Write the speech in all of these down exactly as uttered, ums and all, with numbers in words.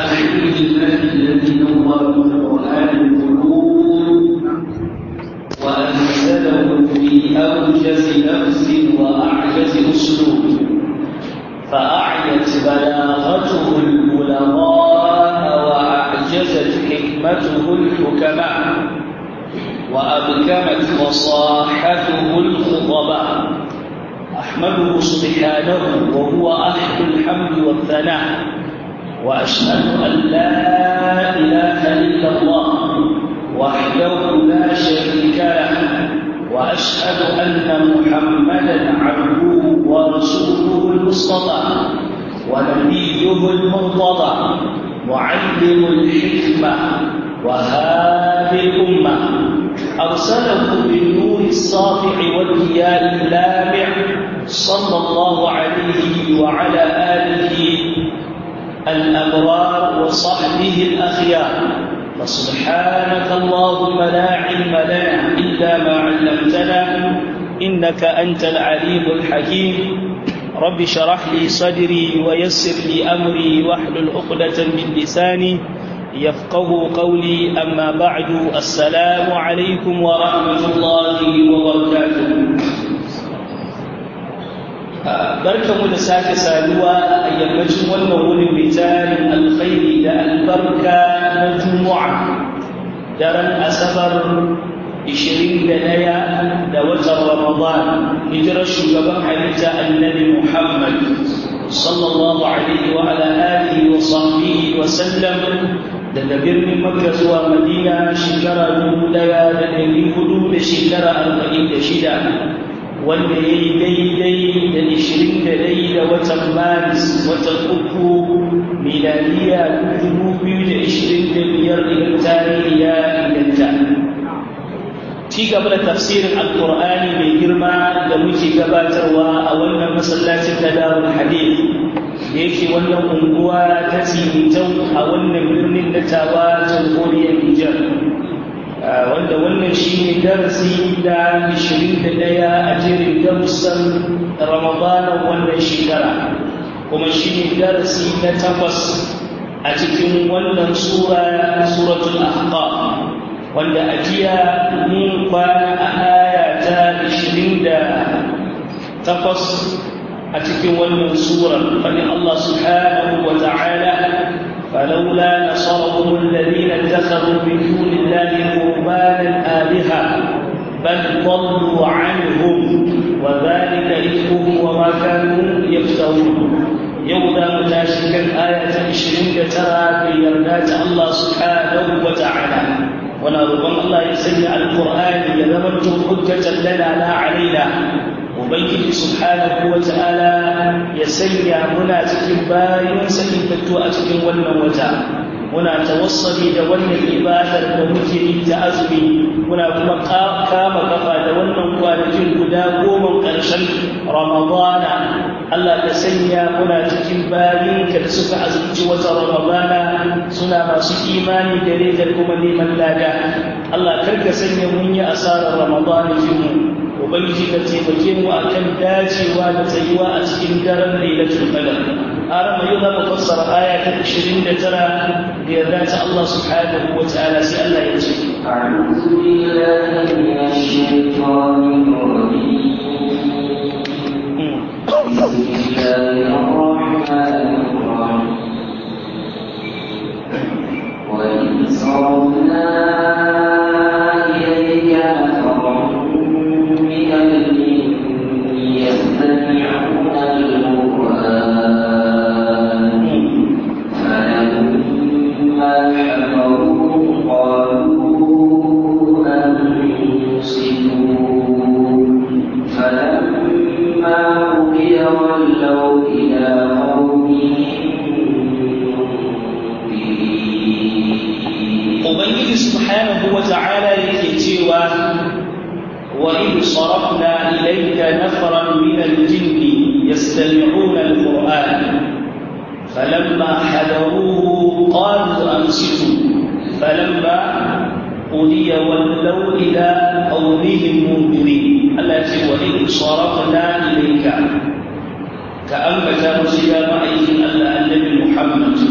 الحمد لله الذي نور بالقرآن القلوب وأنزله في أوجز لفظ وأعجز أسلوب فأعيت بلاغته البلغاء وأعجزت حكمته الحكماء وأبكمت فصاحته الخطباء. أحمده سبحانه وهو أهل الحمد والثناء، وأشهد أن لا إله إلا الله وحده لا شريك له، وأشهد أن محمدا عبده ورسوله المصطفى ونبيه المرتضى معلم الحكمة وهادي الأمة، أرسله بالنور الساطع والضياء اللامع صلى الله عليه وعلى آله الأبرار وصحبه الأخيار. فسبحانك اللهم لا علم لنا إلا ما علمتنا إنك أنت العليم الحكيم. رب اشرح لي صدري ويسر لي أمري واحلل عقدة من لساني يفقه قولي. أما بعد، السلام عليكم ورحمة الله وبركاته. barkanmu da sake saduwa a yammacin wannan wurin mai tarin alkhairi da albarka na Juma'a, daren Asabar ishirin da ɗaya da watan Ramadan, hijirar shugaban halitta Annabi Muhammad sallallahu alaihi wa ala alihi wa sahbihi wa sallam, daga birnin Makka zuwa Madina shekara dubu ɗaya da ɗari hudu da shekara arba'in da shida, wanda ya yi daidai da ishirin da ɗaya da watan Maris, watan uku miladiya dubu biyu da ishirin da biyar idan tarihi ya inganta. Ci gaba da tafsirin Alƙur'ani mai girma da muke gabatarwa a wannan masallacin na Darul Hadith da yake wannan unguwa ta Timitau a wannan birnin na Tawa, jamhuriyar Nijar, wanda wannan shi ne darasi da ishirin da ɗaya a jerin darussan Ramadanan wannan shekara, kuma shi ne darasi na takwas a cikin wannan sura, suratul Ahqaf, wanda a jiya mun kwana a aya ta ishirin da takwas a cikin wannan surar, fadin Allah subhanahu wa ta'ala: فلولا نصرهم الذين اتخذوا من دون الله قربانا آلهة بل ضلوا عنهم وذلك إفكهم وما كانوا يفترون. يوم متاشكا آية عشرين ترى بيرنات الله سبحانه وتعالى، ونرجو الله يسمع القرآن يذمنت حجة لنا لا علينا. Ubangiji subhanahu wa ta'ala ya sanya muna cikin bayan sakintattu a cikin wannan wata, muna tawassali da wannan ibadar da muke yi ta azumi, muna kuma kama kafa da wannan kwanakin guda goma ƙarshen Ramadana. Allah ka sanya muna cikin bayan ka da suka azumci wata Ramadana suna masu imani gare da kuma neman lada. Allah karka sanya mun yi asarar Ramadana mu. Ubangiji ka taimake mu akan dacewa da tsayuwa a cikin daren Lailatul Qadr. Har mai yau mu fassara aya ta ishirin da tara da yarda ta Allah subhanahu wa ta'ala, sai Allah ya ce: A'udhu billahi minash shaitanir rajim. Bismillahir rahmanir rahim. Wa in sarafna ilayka يستمعون القرآن فلما حضروه قالوا أنصتوا فلما قضي ولوا إلى قومهم منذرين. Ubangiji subhanahu wa ta'ala yake cewa: وإذ صرفنا إليك نفرا من الجن يستمعون القرآن فلما حضروه قالوا أنصتوا فلما قضي ولوا إلى قومهم منذرين. التي وإذ صرفنا إليك كأنبت مسيا معي أن النبي محمد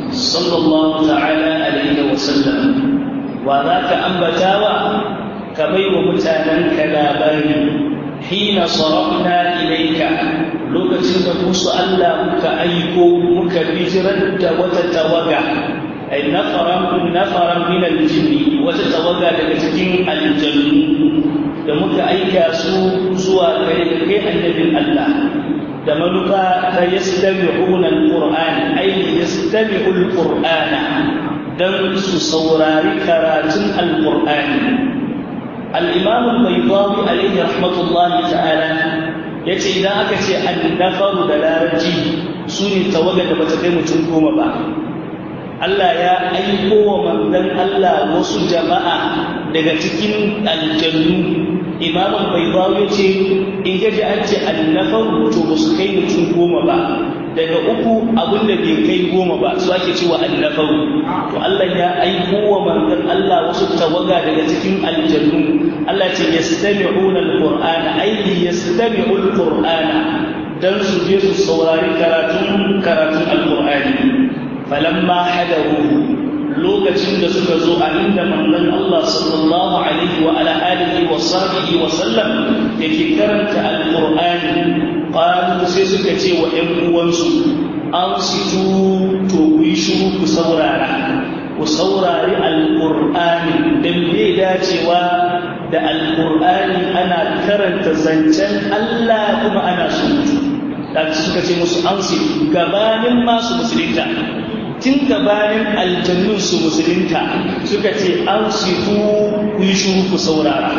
sallallahu ta'ala alaihi wa sallam wa zaka ambatawa ka baiwa mutanen ka labari hina sarafna ilayka lokacin da musu Allah muka aiko muka bijirar da wata tawaga ay nafaran nafaran min al-jinni wata tawaga daga cikin aljannu da muka aika su zuwa gare kai annabin Allah da manufa ta yastami'una al-qur'an ay yastami'u al-qur'ana dan su saurari karatun al-qur'ani al-imam al-baydawi alayhi rahmatullahi ta'ala yace idan aka ce an-nafaru da larabci sune tawaga da bata kai mutum goma ba Allah ya aiko wa manzon Allah wasu jama'a daga cikin aljannu imam al-baydawi yace in gaji an ce an-nafaru to ba su kai mutum goma ba daga uku abin da bai kai goma ba su ake cewa annabawu to Allah ya aiko wa manzon Allah wasu tawaga daga cikin aljannu Allah ce yastami'una alqur'ana ay yastami'u alqur'ana dan su je su saurari karatun karatun alqur'ani falamma hadaru lokacin da suka zo a inda manzon Allah sallallahu alaihi wa ala alihi wa sahbihi wa sallam yake karanta alqur'ani qalu sai suka ce wa ƴan uwansu an situ to ku yi shiru ku saurara ku saurari alqur'ani dan bai dacewa da alqur'ani ana karanta zancen Allah kuma ana surutu dan suka ce musu an situ gabanin masu musulunta tun gabanin aljannun su musulunta suka ce an situ ku yi shiru ku saurara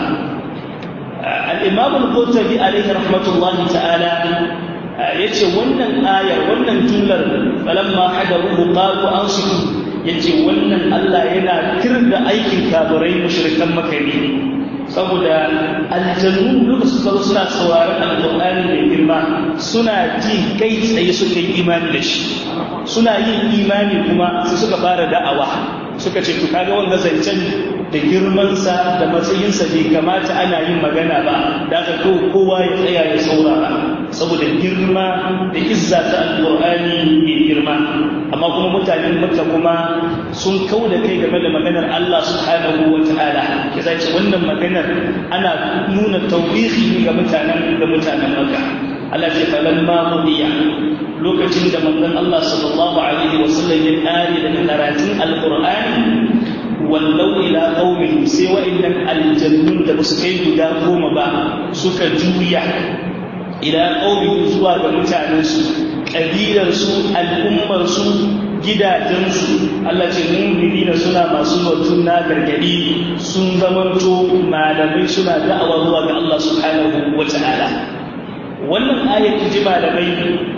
al-imam al-qurtubi alayhi rahmatullahi ta'ala yace wannan ayar wannan jumlar falamma hadaru qalu ansitu yace wannan Allah yana kirda aikin kafirai mushrikan makka ne saboda aljannu lokacin da suna sauraron alqur'ani mai girma suna ji kai tsaye suka yi imani da shi suna yin imani kuma sai suka fara da'awa suka ce to kaga wanda zancen da girmansa da matsayinsa bai kamata ana yin magana ba da aka kowa ya tsaya ya saurara saboda girma da izza ta alqur'ani mai girma amma kuma mutanen makka kuma sun kauda kai game da maganar Allah subhanahu wataala ya ce wannan maganar ana nuna tawbihi ga mutanen ga mutanen makka Allah ce falamma mudiya lokacin da manzon Allah sallallahu alaihi wasallam ya kare da karatun alqur'ani wallau ila qaumihim sai wa'innan aljannun da basu kai guda goma ba suka juya ila qaumihim zuwa ga mutanensu kabilarsu al'ummarsu gidajensu Allah ce mu'minina suna masu mutum na gargadi sun zamanto malamai suna da'awa zuwa ga Allah subhanahu wata'ala wannan ayat ji malamai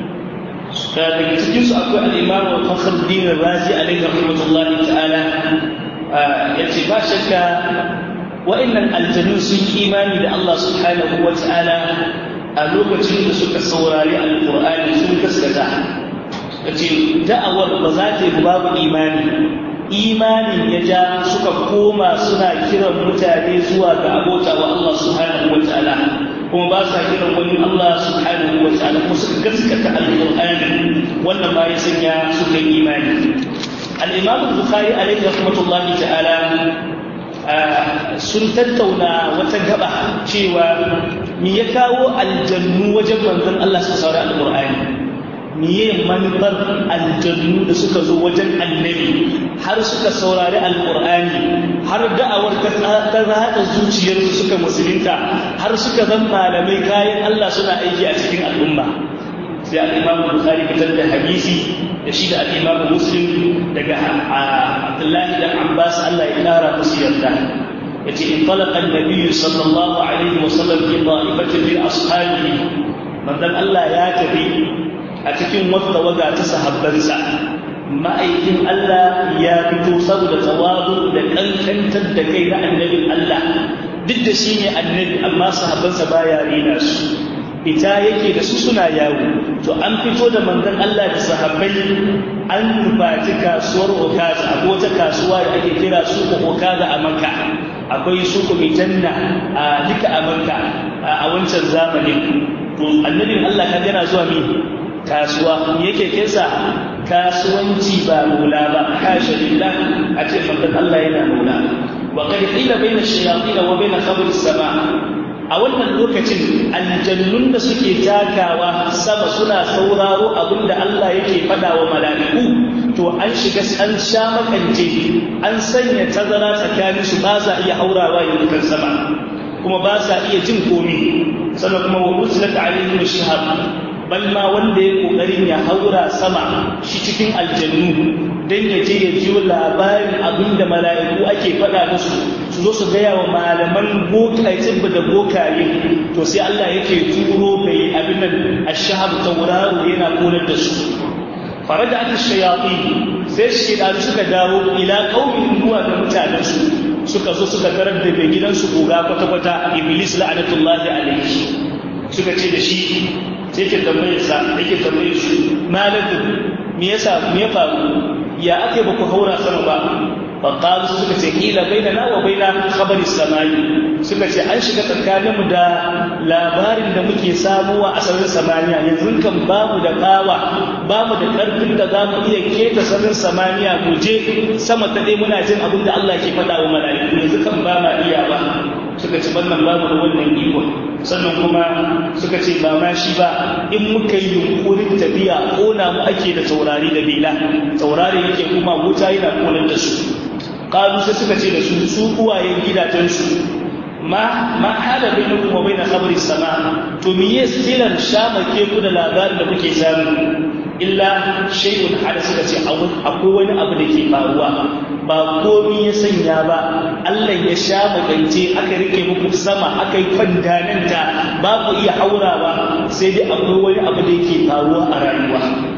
daga cikin su akwai al-imam Fakhruddin Razi alayhi rahmatullahi ta'ala yace ba shakka wa'annan aljannu sun imani da Allah subhanahu wata'ala a lokacin da suka saurari alqur'ani sun gaskata yace da'awar ba za ta yi babu imani imanin ya ja suka koma suna kiran mutane zuwa ga abota wa Allah subhanahu wata'ala kuma ba sa kiran wani Allah subhanahu wata'ala kuma suka gaskata alqur'ani wannan ma ya sanya suka yi imani al-imam al-bukhari alayhi rahmatullahi ta'ala sun tattauna wata gaba cewa me ya kawo aljannu wajen manzon Allah su saurari alqur'ani miye manufar aljannu da suka zo wajen annabi har suka saurari alqur'ani har da'awar ta rada zuciyarsu suka musulunta har suka zama malamai kayan Allah suna aiki a cikin al'umma sai al-imam bukhari fitar da hadisi da shi da al-imam muslim daga abdullahi da abbas Allah ya kara musu yarda yace in talaqa an-nabiy sallallahu alaihi wasallam fi ta'ifatin min ashabihi manzon Allah ya tafi a cikin wata waga ta sahabbansa ma'aikin Allah ya fito saboda tawadu da kankantar da kai na annabin Allah duk da shi ne annabi amma sahabbansa baya rena su ita yake da su suna yawo to an fito da manzon Allah da sahabbai an nufaci kasuwar Okaza akwai wata kasuwa da ake kira suku Okaza a Makka akwai suku mai janna a duka a Makka a wancan zamanin to annabin Allah ka gana zuwa mi kasuwa yake kinsa kasuwanci ba maula ba hasha lillah a ce manzon Allah yana maula wa qad qila bayna ash-shayatin wa bayna khabr as-sama' a wannan lokacin aljannun da suke takawa sama suna sauraro abinda Allah yake faɗa wa mala'iku to an shiga an sha makance an sanya tazara tsakanin su ba za iya haurawa yankan sama kuma ba sa iya jin komai sannan kuma wa uslat alaihim shihab bal ma wanda ya kokarin ya haura sama shi cikin aljannu dan ya je ya jiyo labarin abinda mala'iku ake faɗa musu su zo su gaya wa malaman bokaye da bokaye to sai Allah yake turo bai abin nan ashhab tauraro yana konar da su faraja aka shayatin sai shedanu suka dawo ila qaumin zuwa ga mutanen su suka zo suka tarar da bai gidansu goga kwata kwata iblis la'anatullahi alaihi suka ce da shi sai ke tambaye sa yake tambaye su malakin me yasa me ya faru ya ake ba ku haura sama ba faƙalu suka ce ƙila bai da nawa bai na khabari samani suka ce an shiga tsakaninmu da labarin da muke samuwa a sararin samaniya yanzu kan bamu da kawa bamu da ƙarfin da za mu iya keta sararin samaniya mu je sama ta ɗaya muna jin abin da Allah ke faɗa wa mala'iku yanzu kan ba ma iya ba suka ce wannan bamu da wannan iko sannan kuma suka ce ba ma shi ba in muka yi yunkurin tafiya kona mu ake da taurari da bela taurari yake kuma wuta yana konar da su kalu sai suka ce da su su uwayen gidajensu ma ma hada bainakum wa bain khabari sama to me yes tilan shamake ku da labarin da kuke samu illa shay'un hada suka ce akwai wani abu da ke faruwa ba komai ya sanya ba Allah ya sha magance aka rike muku sama aka yi fandananta ba ku iya haurawa sai dai akwai wani abu da yake faruwa a rayuwa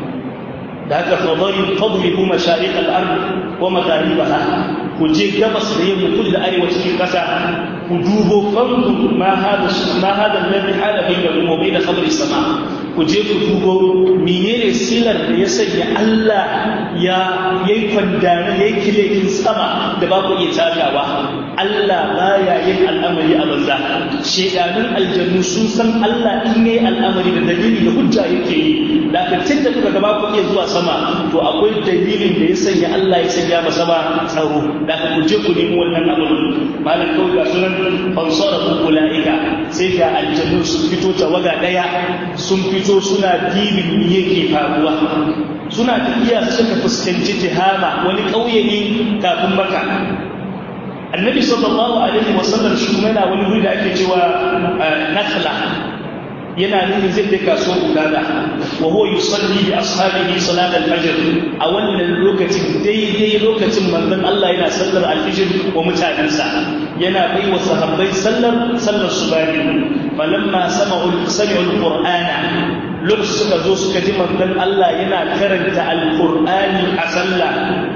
da haka fadari fadribu masharik al-ard wa magharibaha ku je gabas da yamma kudu da arewa cikin kasa ku dubo fandu ma hada ma hada alladhi hala bainakum wa bain khabri sama ku je ku dubo menene silar da ya sanya Allah ya yayi kwandana yayi kilekin sama da ba ku iya takawa Allah baya yin al'amari a banza shedanun aljannu sun san Allah in yayi al'amari da dalili da hujja yake yi da ka tunda kuka ga ba ku iya zuwa sama to akwai dalilin da ya sanya Allah ya sanya masa sama tsaro da ka je ku nemi wannan abin malam kawai ga sunan fansara ulaika sai ga aljannu sun fito tawaga daya sun fito suna dibin me yake faruwa suna tafiya suka fuskanci jihama wani kauye ne kafin maka annabi sallallahu alaihi wasallam shi kuma yana wani wuri da ake cewa nakhla yana nuni zai kai kasuwar ugada wa huwa yusalli bi ashabihi salat al-fajr a wannan lokacin daidai lokacin manzon Allah yana sallar al-fajr wa mutanansa yana bai wa sahabbai sallar sallar subahi falamma sama'u sami'u al-qur'ana lokacin suka zo suka ji manzon Allah yana karanta al-qur'ani a sallah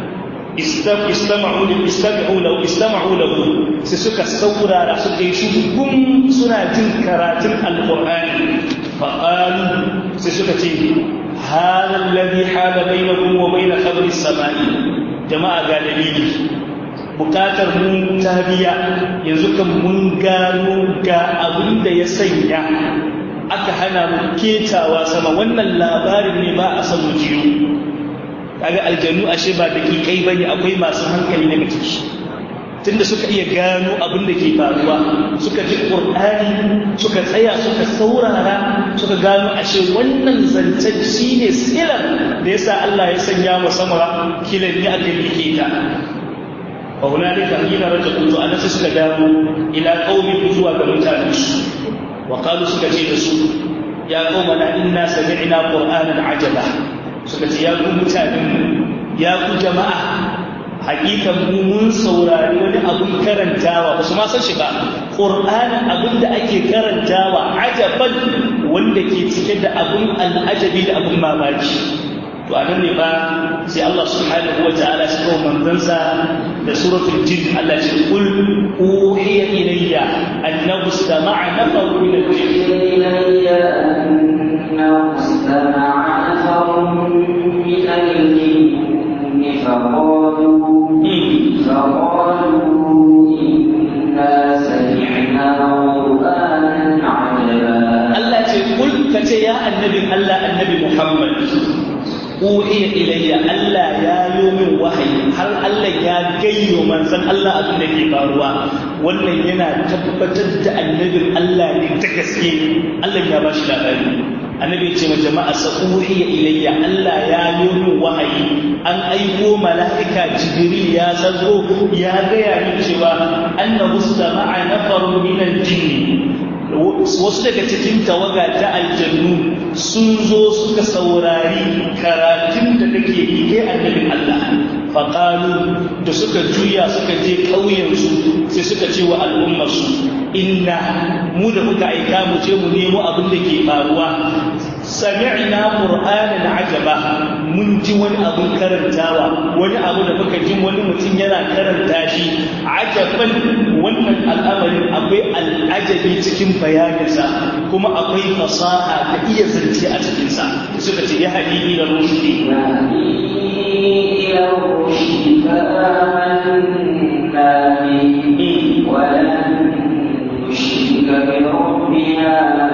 istama'u lahu istama'u lahu istama'u lahu sai suka saurara suka yi shugun suna jin karatun alqur'ani faqalu sai suka ce hada alladhi hala bainakum wa bain khabri as-sama'i jama'a ga dalili bukatar mun tabiya yanzu kan mun gano ga abin da ya sanya aka hana mu ketawa sama wannan labarin ne ba a san mu jiyo kaga aljannu ashe ba dakikai bane akwai masu hankali daga ciki tunda suka iya gano abin da ke faruwa suka ji qur'ani suka tsaya suka saurara suka gano ashe wannan zancen shine silar da yasa Allah ya sanya mu sama kilan ya aka rike ta fa hunalika hina rajatu an suka dawo ila qaumi zuwa ga mutanen su wa qalu suka ce da su ya qaumana inna sami'na qur'anan ajaba suka ce ya ku mutanen ya ku jama'a hakikan mu mun saurari wani abun karantawa ba su ma san shi ba qur'anin abin da ake karantawa ajaban wanda ke cike da abun al'ajabi da abun mamaki to anan ne ba sai Allah subhanahu wa ta'ala ya kawo manzansa da suratul jin Allah ya ce kul uhiya ilayya annahu istama'a nafarun min al-jinn أنه استمع نفر من الجن فقالوا فقالوا إنا سمعنا قرآنا عجبا الله يقول كتي يا النبي الله النبي محمد uhiya ilayya Allah ya yi min wahayi har Allah ya gayyo manzon Allah abin da ke faruwa wannan yana tabbatar da annabin Allah ne ta gaske Allah ya ba shi labari annabi ce ma jama'a sa uhiya ilayya Allah ya yi min wahayi an aiko mala'ika jibril ya zazo ya gaya min cewa annahu sama'a nafarun min al-jinn wasu daga cikin tawaga ta aljannu sun zo suka saurari karatun da kake yi kai annabin Allah faqalu da suka juya suka je ƙauyensu sai suka ce wa al'ummarsu inna mu da muka aika mu je mu nemo abin da ke faruwa sami'na qur'anan ajaba mun ji wani abun karantawa wani abu da muka ji wani mutum yana karanta shi ajaban wannan al'amarin akwai al'ajabi cikin bayaninsa kuma akwai fasaha da iya zance a cikinsa suka ce ya hadi ila rushdi ila rushdi fa'amanna bihi wa lan nushrika bi rabbina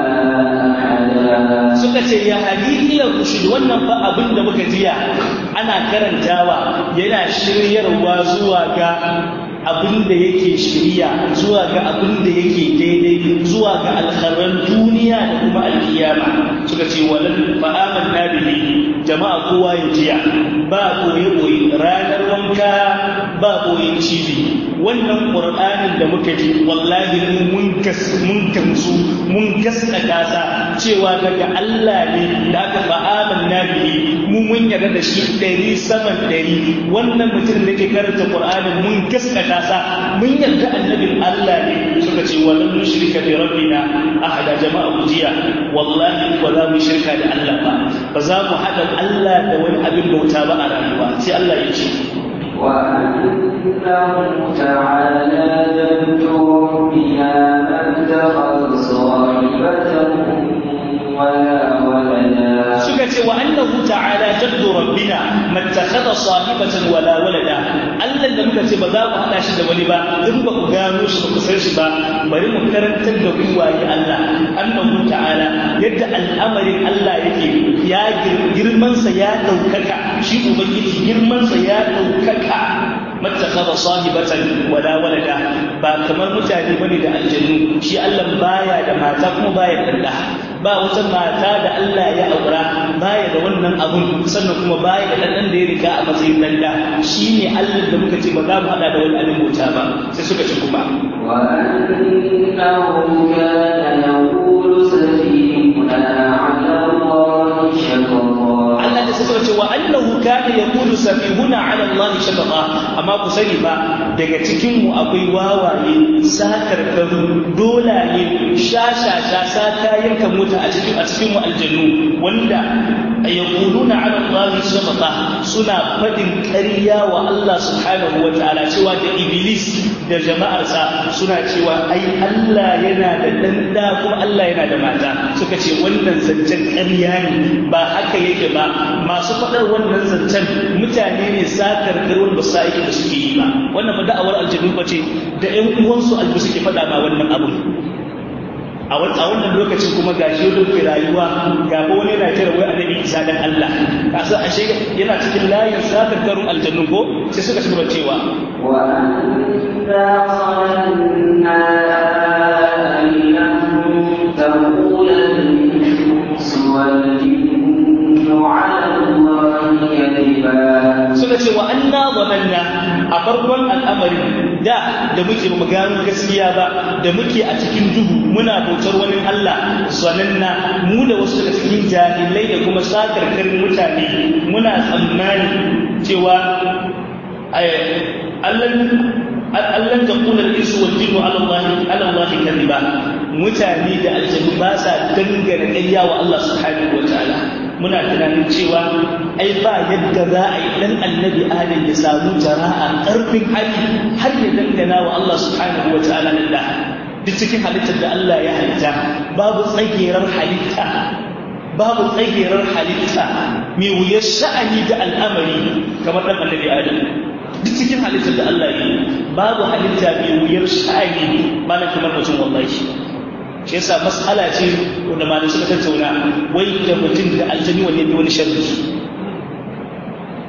ahada suka ce ya hadi ila rushdi wannan fa abin da muka jiya ana karantawa yana shiryarwa zuwa ga abin da yake shiriya zuwa ga abin da yake daidai zuwa ga alkharan duniya da kuma alkiyama suka ce walan fa amanna bihi jama'a kowa ya jiya ba koyi koyi ranar wanka ba koyin cibi wannan qur'anin da muka ji wallahi mun gas mun gamsu mun gaskata sa cewa daga Allah ne da aka fa amanna bihi mu mun yarda da shi ɗari saman ɗari wannan mutum da ke karanta qur'anin mun gaskata sa mun yarda annabin Allah ne suka ce walan nushrika bi rabbina ahada jama'a kujiya wallahi ba za mu shirka da Allah ba ba za mu hada Allah da wani abin bauta ba a rayuwa sai Allah ya ce وأنه تعالى جد ربنا ما اتخذ صاحبة ولا ولدا suka ce wa annahu ta'ala jaddu rabbina mattakhadha sahibatan wala walada Allah da muka ce ba za mu hada shi da wani ba in ba ku gano shi ba ku san shi ba bari mu karantar da ku waye Allah annahu ta'ala yadda al'amarin Allah yake ya girman sa ya daukaka shi ubangiji girman sa ya daukaka mattakhadha sahibatan wala walada ba kamar mutane bane da aljannu shi Allah baya da mata kuma baya da ɗa ba wata mata da Allah ya aura baya da wannan abun sannan kuma baya da ɗan da ya riga a matsayin ɗan da shi ne Allah da muka ce ba za mu haɗa da wani abin bauta ba sai suka ci kuma وأنه كان يقول سفيهنا على الله شططا Allah da suka ce wa annahu kana yaqulu safihuna ala Allah shataqa amma ku sani ba daga cikin mu akwai wawaye sakarkaru dolaye shashasha sata yanka mota a cikin a cikin mu aljannu wanda yaquluna ala Allah shataqa suna fadin ƙarya wa Allah subhanahu wa ta'ala cewa da iblis da jama'arsa suna cewa ai Allah yana da dan da kuma Allah yana da mata suka ce wannan zancen ƙarya ne ba haka yake ba masu faɗar wannan zancen mutane ne sakar garwan ba su aiki da suke yi ba wannan ba da'awar aljannu ba ce da ƴan uwansu albu suke faɗa ma wannan abu a wannan lokacin kuma ga shi yadda ke rayuwa ga ba wani yana kira wai annabi isa dan Allah kasa ashe yana cikin layin sakar garwan aljannu ko sai suka ci gaba cewa wa anna sanna annahum taqula suka ce wa anna zamanna a farkon al'amarin da da muke ba mu gano gaskiya ba da muke a cikin duhu muna bautar wani Allah zananna mu da wasu daga cikin jahilai da kuma sakarkarin mutane muna tsammani cewa Allah ta kula al-insu wal jinnu ala Allah ala Allah kadiba mutane da aljannu ba sa dangana ƙarya wa Allah subhanahu wa ta'ala muna tunanin cewa ai ba yadda za a yi dan annabi adam ya samu jara'a ƙarfin hali har ya dangana wa Allah subhanahu wa ta'ala da duk cikin halittar da Allah ya halitta babu tsagerar halitta babu tsagerar halitta mai wuyar sha'ani da al'amari kamar dan annabi adam duk cikin halittar da Allah ya yi babu halitta mai wuyar sha'ani ba na kamar mutum wallahi shi yasa mas'ala ce wanda malamai suka tattauna wai da mutum da aljani wanne ne wani sharri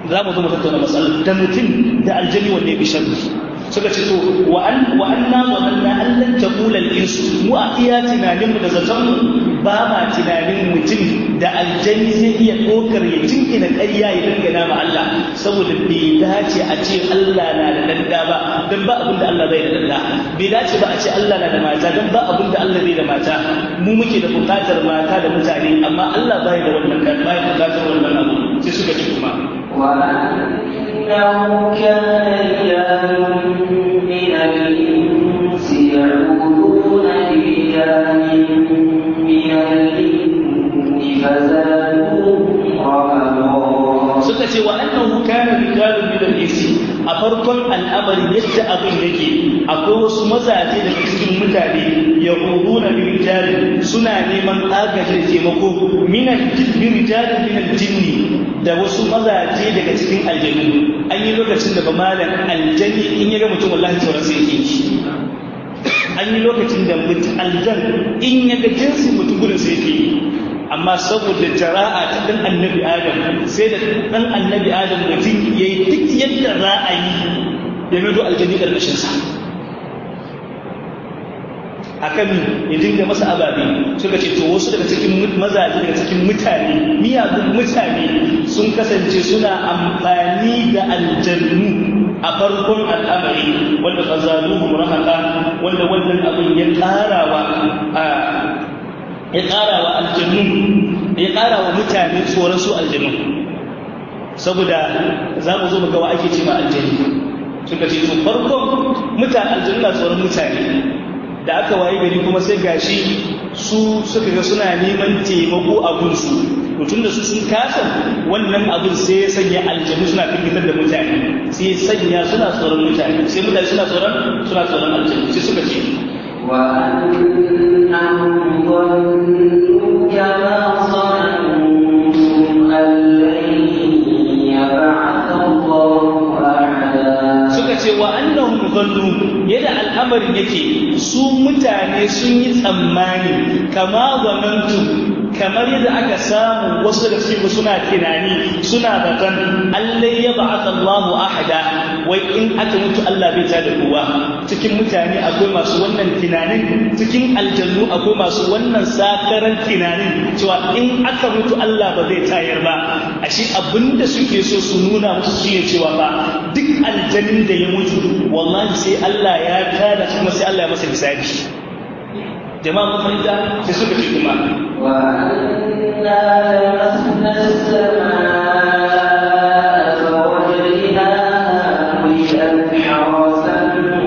za mu zo mu tattauna matsalar da mutum da aljani wanne ya fi sharri suka ce to wa an wa anna wa anna allan taqula al-insu mu a iya tunanin mu da zaton mu ba ma tunanin mutum da aljani zai iya dokar ya jinkina ƙarya ya dangana ma Allah saboda bai dace a ce Allah na da danda ba dan ba abin da Allah bai da danda bai dace ba a ce Allah na da mata dan ba abin da Allah bai da mata mu muke da bukatar mata da mutane amma Allah bai da wannan kan bai bukatar wannan abu sai suka ci kuma وأنه كان رجال من الإنس يعوذون برجال من الجن فزادوهم رهقا. suka ce wa annahu kana rijalun min al-insi a farkon al'amari yadda abin yake akwai wasu mazaje daga cikin mutane yaquluna bi rijalin suna neman agajin taimako min al-rijalin min al-jinni da wasu mazaje daga cikin aljannu an yi lokacin da ba malam aljani in ya ga mutum wallahi tsoron sai yake shi an yi lokacin da mutum aljan in ya ga jinsin mutum gudun sai yake amma saboda jara'a ta dan annabi adam sai da dan annabi adam mutum yayi duk yadda za a yi ya mado aljani karkashin sa akan ya dinga masa ababe suka ce to wasu daga cikin mazaje daga cikin mutane miyagun mutane sun kasance suna amfani da aljannu a farkon al'amari wanda fazaluhum rahaqa wanda wannan abin ya karawa ya karawa aljannu ya karawa mutane tsoron su aljannu saboda za mu zo mu ga wa ake ce ma aljannu suka ce to farkon mutane aljannu na tsoron mutane da aka waye gari kuma sai gashi su suka ga suna neman taimako a gunsu tun da su sun kasa wannan abin sai ya sanya aljanu suna firgitar da mutane sai ya sanya suna tsoron mutane sai mutane suna tsoron suna tsoron aljanu sai suka ce وأنهم ظنوا كما ظننتم أن لن يبعث الله أحدا. suka ce wa annahum dhannu yadda al'amarin yake su mutane sun yi tsammani kama zanantu kamar yadda aka samu wasu da cikin suna tunani suna zaton Allah ya ba'atha Allahu ahada wai in aka mutu Allah bai tada kowa cikin mutane akwai masu wannan tunanin cikin aljannu akwai masu wannan sakaran tunanin cewa in aka mutu Allah ba zai tayar ba ashe abinda suke so su nuna musu shine cewa ba duk aljannin da ya mutu wallahi sai Allah ya tada kuma sai Allah ya masa hisabi jama'a mun fahimta sai suka ce kuma وأنا لمسنا السماء فوجدناها ملئت حرسا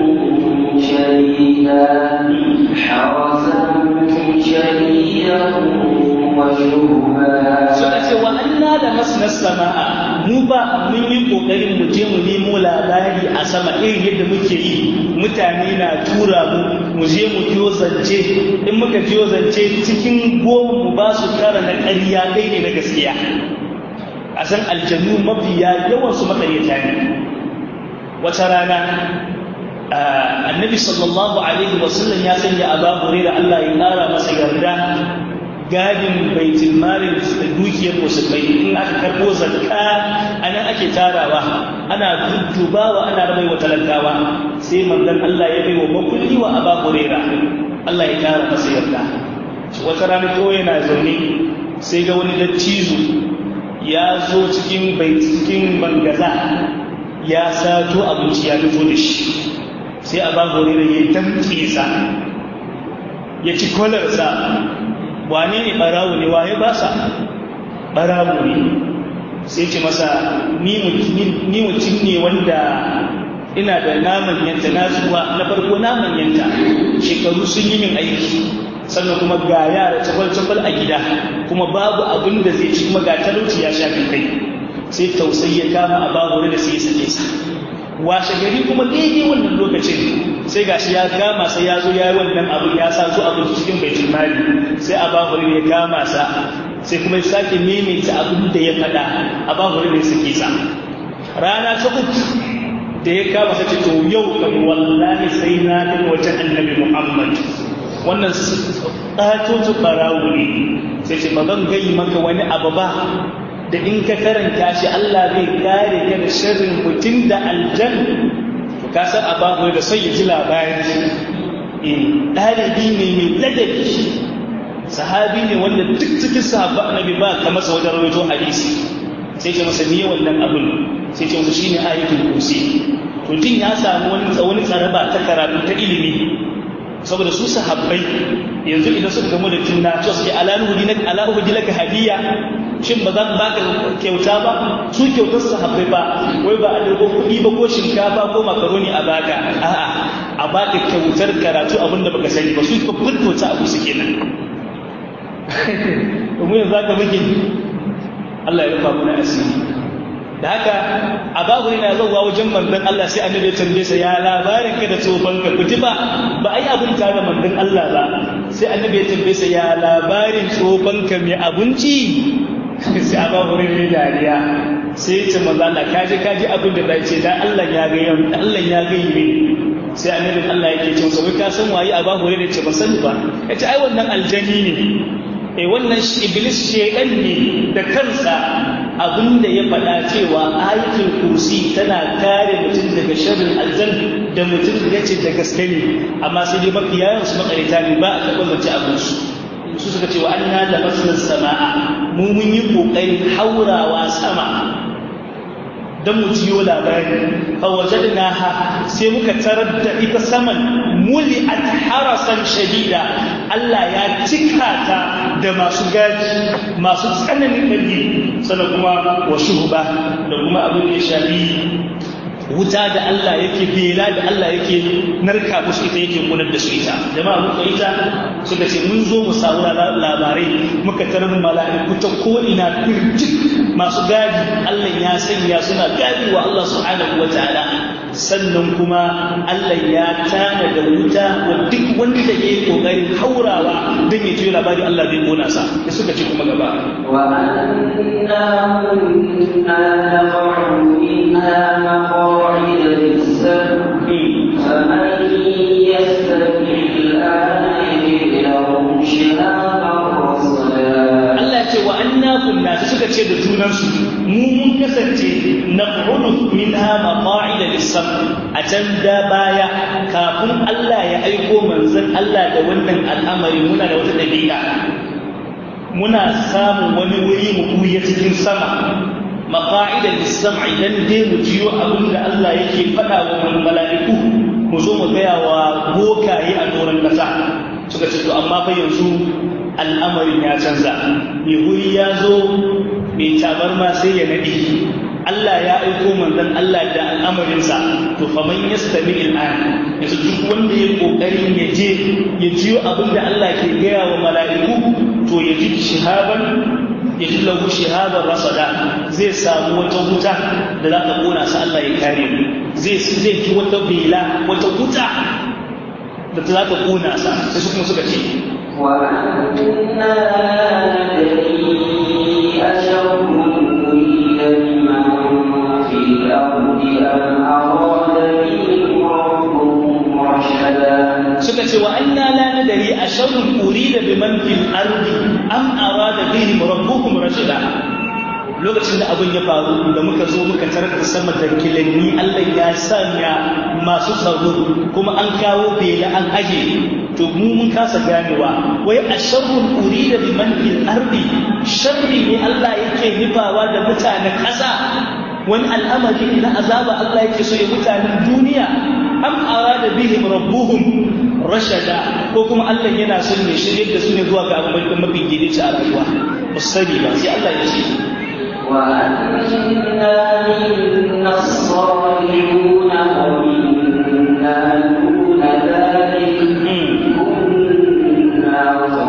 شديدا حرسا شديدا وشهبا. suka ce wa anna da masnas sama'a mu ba mun yi kokarin mu je mu nemo labari a sama irin yadda muke yi mutane na tura mu mu je mu jiyo zance in muka jiyo zance cikin goma mu ba su tara na ƙarya kai ne na gaskiya a san aljannu mafiya yawan su makaryata ne wata rana annabi sallallahu alaihi wasallam ya sanya Abu Hurairah Allah ya ƙara masa yarda gadin baitul malin da dukiyar musulmai in aka karbo zakka anan ake tarawa ana dubawa ana rabai wa talakawa sai manzon Allah ya bai wa makulli wa Abu Hurairah Allah ya kara masa yarda wata rana ko yana zaune sai ga wani dattijo ya zo cikin bai cikin bangaza ya sato abinci ya fito da shi sai Abu Hurairah ya tamke sa ya ci kolarsa wane ne barawo ne waye ba sa barawo ne sai ce masa ni mutum ne wanda ina da naman yanta na zuwa na farko naman yanta shekaru sun yi min aiki sannan kuma ga yara cabal-cabal a gida kuma babu abin da zai ci kuma ga talauci ya shafi kai sai tausayi ya kama a babu da sai ya sake sa washe gari kuma daidai wannan lokacin sai gashi ya kama sai ya zo ya yi wannan abu ya sa zo abu cikin baitul mali sai Abu Hurairah ya kama sa sai kuma ya sake maimaita abin da ya faɗa Abu Hurairah ya sake sa rana ta uku da ya kama sa ce to yau kan wallahi sai na ga wajen annabi Muhammad wannan ɗatotu ɓarawo ne sai ce ba zan gai maka wani abu ba da in ka karanta shi Allah zai kare ka da sharrin mutum da aljan to ka san ababu da sai ya ji labari eh dalibi ne mai ladabi sahabi ne wanda duk cikin sahabba annabi ba kamar sa wajen rawaito hadisi sai ce masa ne wannan abin sai ce masa shine ayatul kursi to din ya samu wani wani tsaraba ta karatu ta ilimi saboda su sahabbai yanzu idan suka gamu da tunna to suke alaluhu dinak alahu dilaka hadiya shin ba za ka baka kyauta ba su kyautar sahabbai ba wai ba a dogo kuɗi ba ko shinkafa ko makaroni a baka a'a a baka kyautar karatu abinda baka sani ba su ka furta abu su kenan mu yanzu zaka muke Allah ya rufa mana asiri da haka abahu yana zuwa wajen manzon Allah sai annabi ya tambaye sa ya labarin ka da tsofan ka kutuba ba ai abun ta da manzon Allah ba sai annabi ya tambaye sa ya labarin tsofan ka mai abinci sai abahu ne dariya sai ya ce manzon Allah kaje kaje abin da zai ce dan Allah ya ga yau Allah ya ga yi sai annabi Allah yake ce masa wai ka san waye abahu ne ce ba sani ba yace ai wannan aljani ne eh wannan iblis shedan ne da kansa abinda ya faɗa cewa ayatul kursi tana kare mutum daga sharrin aljan da mutum ya ce da gaske ne amma sai dai mafi yawan su makarita ne ba a taɓa mace abin su su suka ce wa anna da masal sama'a mu mun yi kokarin haurawa sama dan mu jiyo labari fa wajadnaha sai muka tarar da ita saman muli'at harasan shadida Allah ya cika ta da masu gaji masu tsananin ɗari sannan kuma wa shuhuba da kuma abin da ya shafi wuta da Allah yake bela da Allah yake narka musu ita yake kunar da su ita jama'a muka ita suka ce mun zo mu samu labarai muka tarar mala'iku ta ko ina firjik masu gadi Allah ya sanya suna gadi wa Allah subhanahu wataala sannan kuma Allah ya tana da wuta wa duk wanda yake kokarin haurawa dan ya ji labari Allah zai kona sa sai suka ce kuma gaba wa anna kunna naq'u minha maq'ida lis-sam'i faman yastami' al-ana yajid lahu shihaban rasada Allah ce wa anna kunna suka ce da junansu mu mun kasance naq'udu minha maq'ida lis-sam'i a can da baya kafin Allah ya aiko manzon Allah da wannan al'amari muna da wata dabi'a muna samun wani wuri mu kuya cikin sama maq'ida lis-sam'i dan dai mu jiyo abin da Allah yake faɗa wa mala'iku mu zo mu ga wa bokaye a doron kasa suka ce to amma fa yanzu al'amarin ya canza mai guri ya zo mai tabarma sai ya naɗi Allah ya aiko manzon Allah da al'amarinsa to fa man yastami al'an yanzu duk wanda ya kokarin ya je ya jiyo abin da Allah ke gaya wa mala'iku to ya ji shihaban ya ji lahu shihaban rasada zai samu wata wuta da za ta kona sa Allah ya kare mu zai zai ji wata bila wata wuta da za ta kona sa sai su kuma suka ce وأنا ندري أشر أريد بمن في الأرض أم أراد بهم ربهم رشدا suka ce wa anna la nadari asharrun urida biman fil ardi am arada bihim rabbukum rashida lokacin da abin ya faru da muka zo muka tarar da sama da kilanni Allah ya sanya masu tsaro kuma an kawo bela an aje to mu mun kasa ganewa wai asharrun urida biman fil ardi sharri ne Allah yake nufawa da mutanen ƙasa wani al'amari na azaba Allah yake so ya mutanen duniya am arada bihim rabbuhum rashada ko kuma Allah yana son ne shirye da su ne zuwa ga abin mafi gidici a rayuwa musali ba sai Allah ya ce وأنا منا الصالحون ومنا دون ذلك كنا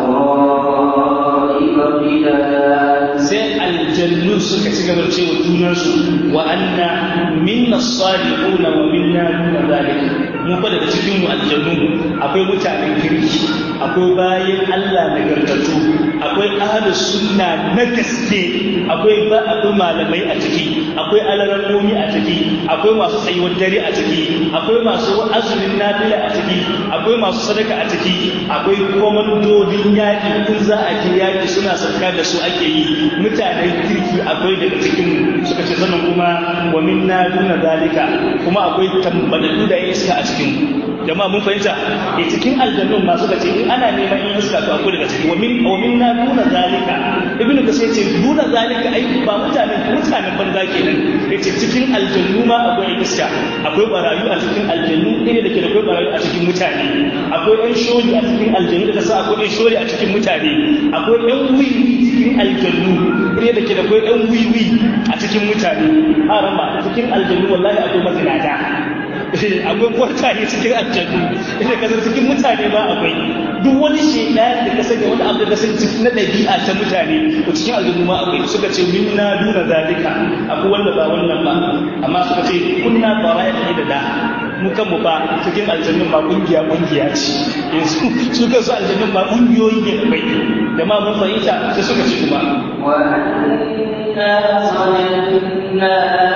طرائق قددا sai aljannu suka ci gaba cewa junansu wa anna minna salihun salihuna wa minna duna zalika mu fa daga cikin mu aljannu akwai mutanen kirki akwai bayin Allah nagartattu akwai ahlus sunna na gaske akwai ba akwai malamai a ciki akwai alarammomi a ciki akwai masu tsayuwar dare a ciki akwai masu azumin nafila a ciki akwai masu sadaka a ciki akwai komandodin yaƙi kun za a je yaƙi suna sauka da su ake yi mutanen kirki akwai daga cikin suka ce zanen kuma wa minna duna zalika kuma akwai tambadaddu da iska a cikin jama'a mun fahimta a cikin aljannun masu kace in ana neman in iska to akwai daga cikin wa min wa minna duna zalika ibnu kasai ce duna zalika ai ba mutanen mutanen banza kenan yace cikin aljannu ma akwai iska akwai barayu a cikin aljannu ne da ke da akwai barayu a cikin mutane akwai ɗan shori a cikin aljannu da kasa akwai ɗan shori a cikin mutane akwai ɗan wiwi cikin aljannu ne da ke da akwai ɗan wiwi a cikin mutane harama cikin aljannu wallahi akwai mazinata akwai kwartaye cikin aljannu ina kasar cikin mutane ba akwai duk wani shaidan da ka sanya wani abu da ka sanya cikin na ɗabi'a ta mutane to cikin aljannu ma akwai suka ce minna duna zalika akwai wanda ba wannan ba amma suka ce kunna baraya da da mu kanmu ba cikin aljannun ma kungiya kungiya ce yanzu su kan su aljannun ma kungiyoyi ne akwai da ma mun fahimta sai suka ce kuma wa anna sananna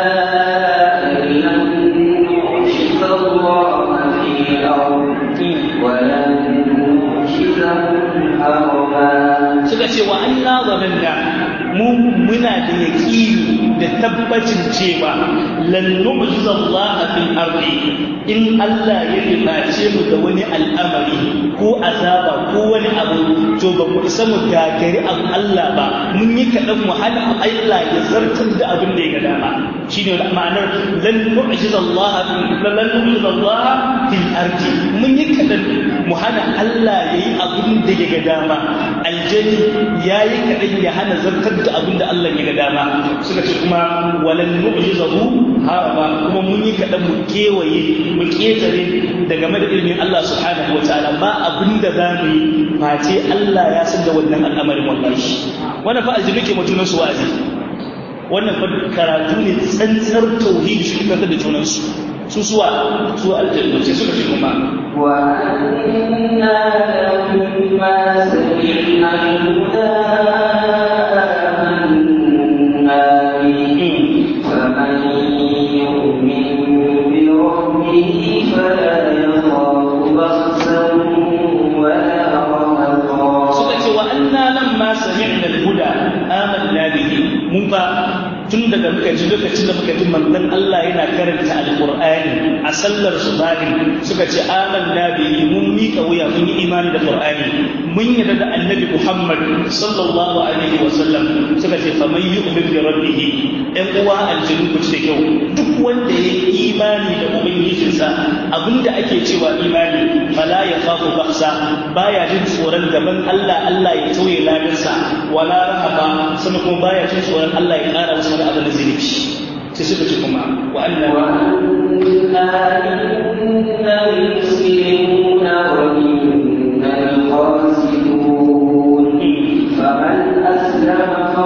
suka ce wa Allah zananna mu muna da yaqini da tabbacin cewa lan nu'jiza Allah fil ardi in Allah ya nuface mu da wani al'amari ko azaba ko wani abu to ba mu isa mu gagari Allah ba mun yi kadan mu hana Allah ya zartar da abin da ya ga dama shine ma'anar lan nu'jiza Allah lan nu'jiza Allah fil ardi mun yi kadan mu hana Allah yayi abin da ya ga dama aljani yayi kadan ya hana zartar da abin da Allah ya ga dama suka ce kuma walan nu'jizahu haraba kuma mun yi kadan mu kewaye mu ketare daga da ilimin Allah subhanahu wataala ba abin da za mu yi face Allah ya san da wannan al'amarin wallahi wannan fa aljini ke mutunan su wa'azi wannan fa karatu ne tsantsar tauhidi shi kanka da junan su su suwa su aljanna sai suka ce kuma wa anna lahum ma sami'na al-huda sami'na al-huda amanna bihi mun fa tun daga muka ji lokacin da muka ji manzon Allah yana karanta alqur'ani a sallar subahin suka ce amanna bihi mun mika wuya mun yi imani da qur'ani mun yarda da annabi Muhammad sallallahu alaihi wasallam suka ce fa man yu'min bi rabbih ɗan uwa aljinu ku ce kyau duk wanda ya yi imani da ubangijinsa abinda ake cewa imani fala ya khafu baksa baya jin tsoron gaban Allah Allah ya tauye ladansa wala rahaba sannan kuma baya jin tsoron Allah ya ƙara masa wani abu na zunubi sai suka ce kuma wa anna wa anna al-muslimuna wa minna al-qasidun faman aslama fa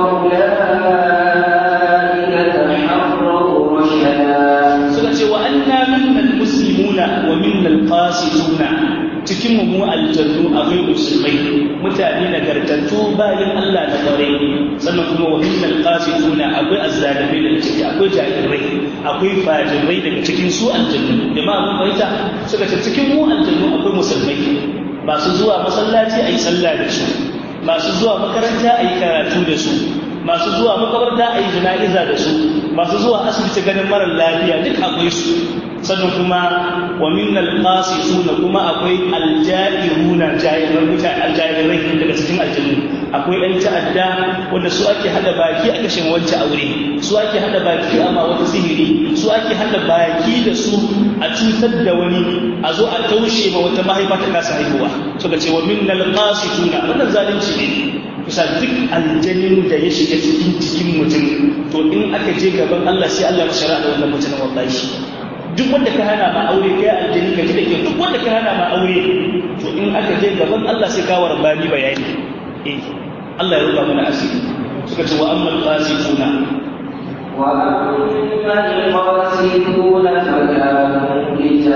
ulaika taharraw rashada suka ce wa anna minna al-muslimuna wa minna al-qasiduna cikin mu aljannu akwai musulmai mutane nagartattu bayan Allah na kware sannan kuma wa minnal qasituna akwai azzalimai daga ciki akwai jahirai akwai fajirai daga cikin su aljannu jama'a mun bayyana suka ce cikin mu aljannu akwai musulmai masu zuwa masallaci ayi sallah da su masu zuwa makaranta ayi karatu da su masu zuwa makabarta ayi jana'iza da su masu zuwa asibiti ganin marar lafiya duk akwai su sannan kuma wa minnal qasituna kuma akwai aljairuna jairan mutane aljairai daga cikin aljannu akwai ɗan ta'adda wanda su ake hada baki a kashin wacce aure su ake hada baki amma wata sihiri su ake hada baki da su a cutar da wani a zo a taushe ma wata mahaifa ta kasa haihuwa suka ce wa minnal qasituna wannan zalunci ne kusa duk aljannin da ya shiga cikin cikin mutum to in aka je gaban Allah sai Allah ya shara da wannan mutum wallahi duk wanda ka hana ma aure kai aljini ka ji da ke duk wanda ka hana ma aure to in aka je gaban Allah sai ka warbani bayani eh Allah ya ruba mana asiri suka ce wa ammal qasituna وأما القاسطون فكانوا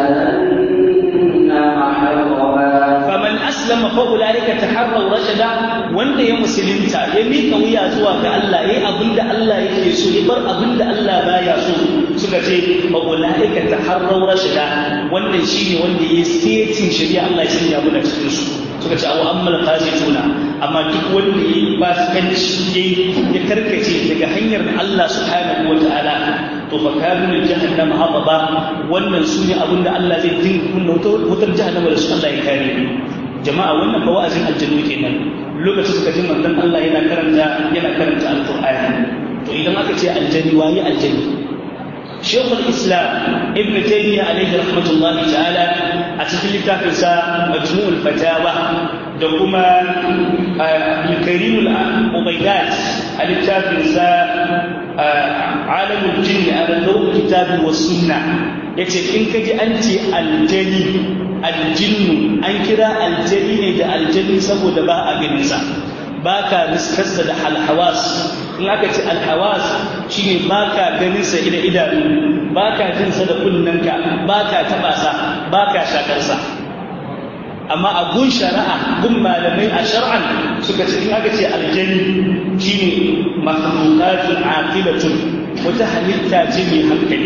لجهنم حطبا faman aslama fa ulaika taharraw rashada wanda ya musulunta ya mika wuya zuwa ga Allah yayi abinda Allah yake so ya bar abinda Allah baya so suka ce fa ulaika taharraw rashada wannan shine wanda ya setin shari'a Allah ya sanya mu da cikin su suka ce aw ammal qasituna amma duk wanda yayi fasikanci yayi ya karkace daga hanyar Allah subhanahu wataala to fa kanu jahannam hababa wannan sune abinda Allah zai dinga wutar jahannama da su Allah ya kare jama'a wannan fa wa'azin aljannu kenan lokacin suka ji manzon Allah yana karanta yana karanta alqur'ani to idan aka ce aljanni waye aljanni Sheikhul Islam Ibn Taymiyyah alayhi rahmatullahi ta'ala a cikin littafin sa Majmu'ul Fatawa da kuma Al-Karim al-Ubaydat a littafin sa Alamul Jinn ala Dawl Kitab wa Sunnah yace in kaji an ce aljani aljinnu an kira aljani ne da aljani saboda ba a ganinsa ba ka riskarsa da alhawas in aka ce alhawas shine ba ka ganinsa ida idanu ba ka jinsa da kunnanka ba ka taɓa sa ba ka shakarsa amma a gun shari'a gun malamai a shar'an suka ce in aka ce aljani shine makhluqatun aqilatun wata halitta ce mai hankali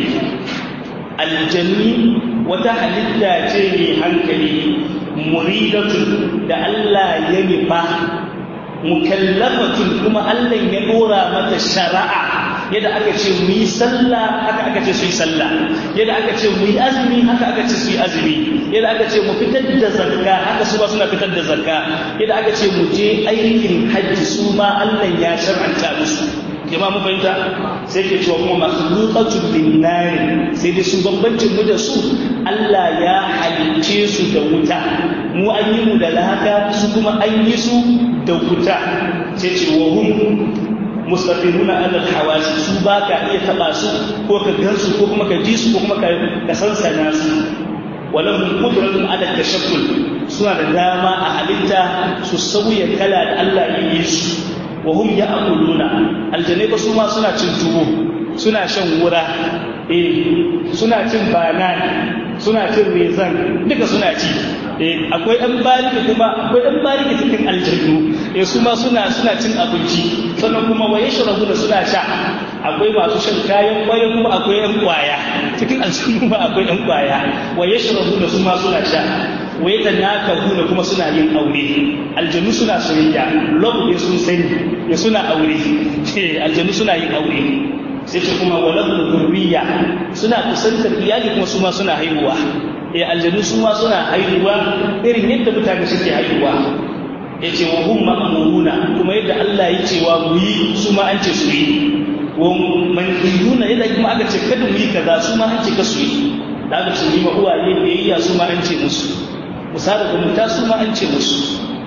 aljanni wata halitta ce mai hankali muridatun da Allah ya nufa mukallafatun kuma Allah ya dora mata shari'a yadda aka ce mu yi sallah haka aka ce su yi sallah yadda aka ce mu yi azumi haka aka ce su yi azumi yadda aka ce mu fitar da zakka haka su ba suna fitar da zakka yadda aka ce mu je aikin hajji su ma Allah ya shar'anta musu jama'a mun fahimta sai ke cewa kuma makhluqatun bin-nar sai dai su bambancin mu da su Allah ya halice su da wuta mu an yi mu da laka su kuma an yi su da wuta sai ce wa hum mustaqiruna ala al-hawasi su ba ka iya taba su ko ka gansu ko kuma ka ji su ko kuma ka sansana su walahum qudratun ala tashakkul suna da dama a halitta su sauya kala da Allah ya yi su wa hum ya'kuluna aljanai ba su ma suna cin tuwo suna shan wura eh suna cin banan suna cin rezan duka suna ci eh akwai ɗan bariki kuma akwai ɗan bariki cikin aljannu eh su ma suna suna cin abinci sannan kuma wa yashrabuna suna sha akwai masu shan kayan kwaya kuma akwai ɗan kwaya cikin aljannu kuma akwai ɗan kwaya wa yashrabuna su ma suna sha wa yatanakahuna kuma suna yin aure aljannu suna soyayya lokaci sun sani ya suna aure eh aljannu suna yin aure sai ce kuma waladu zurriya suna kusantar iyali kuma su ma suna haihuwa eh aljanu su ma suna haihuwa irin yadda mutane suke haihuwa yace wa hum ma'muruna kuma yadda Allah ya ce wa mu yi su ma an ce su yi wa man yuna yadda kuma aka ce kada mu yi kaza su ma an ce ka su yi da aka ce yi ma uwaye biyayya su ma an ce musu musada da muta su ma an ce musu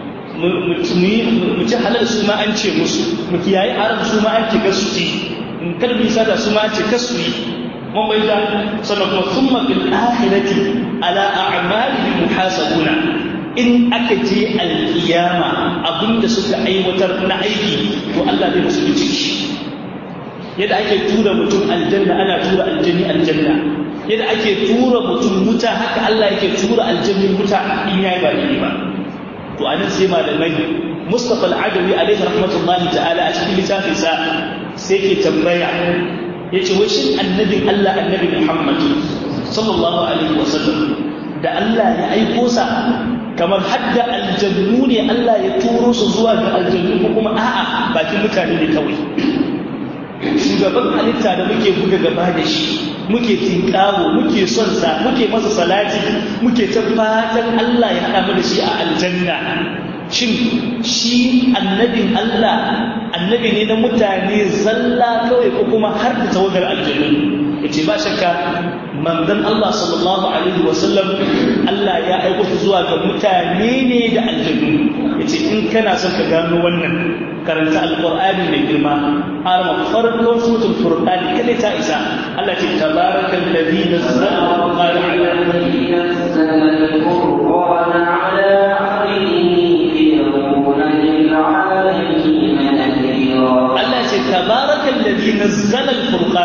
mu ci halal su ma an ce musu mu kiyaye haram su ma an ce ka su ci kalbi sada su ma ce kasuri mun bai da sannan kuma thumma fil akhirati ala a'malihim muhasabuna in aka je alkiyama abinda suka aiwatar na aiki to Allah zai musu ciki yadda ake tura mutum aljanna ana tura aljanni aljanna yadda ake tura mutum wuta haka Allah yake tura aljanni wuta in yayi ba ne ba to anan sai malamai Mustafa al-Adawi alaihi rahmatullahi ta'ala a cikin littafin sa sai ke tambaya yace wai shin annabin Allah annabi Muhammad sallallahu alaihi wasallam da Allah ya aiko sa kamar hadda aljannu ne Allah ya turo su zuwa ga aljannu ko kuma a'a bakin mutane ne kawai shugaban halitta da muke buga gaba da shi muke tinkawo muke son sa muke masa salati muke ta fatan Allah ya haɗa mu da shi a aljanna shin shi annabin Allah annabi ne na mutane zalla kawai ko kuma har da tawagar aljannu yace ba shakka manzon Allah sallallahu alaihi wasallam Allah ya aiko shi zuwa ga mutane ne da aljannu yace in kana son ka gano wannan karanta alqur'ani mai girma har ma farkon suratul furqan kada ta isa Allah ce tabarakal ladhi nazzala al-qur'ana ala Allah ce tabarakal ladhi nazzala al-furqan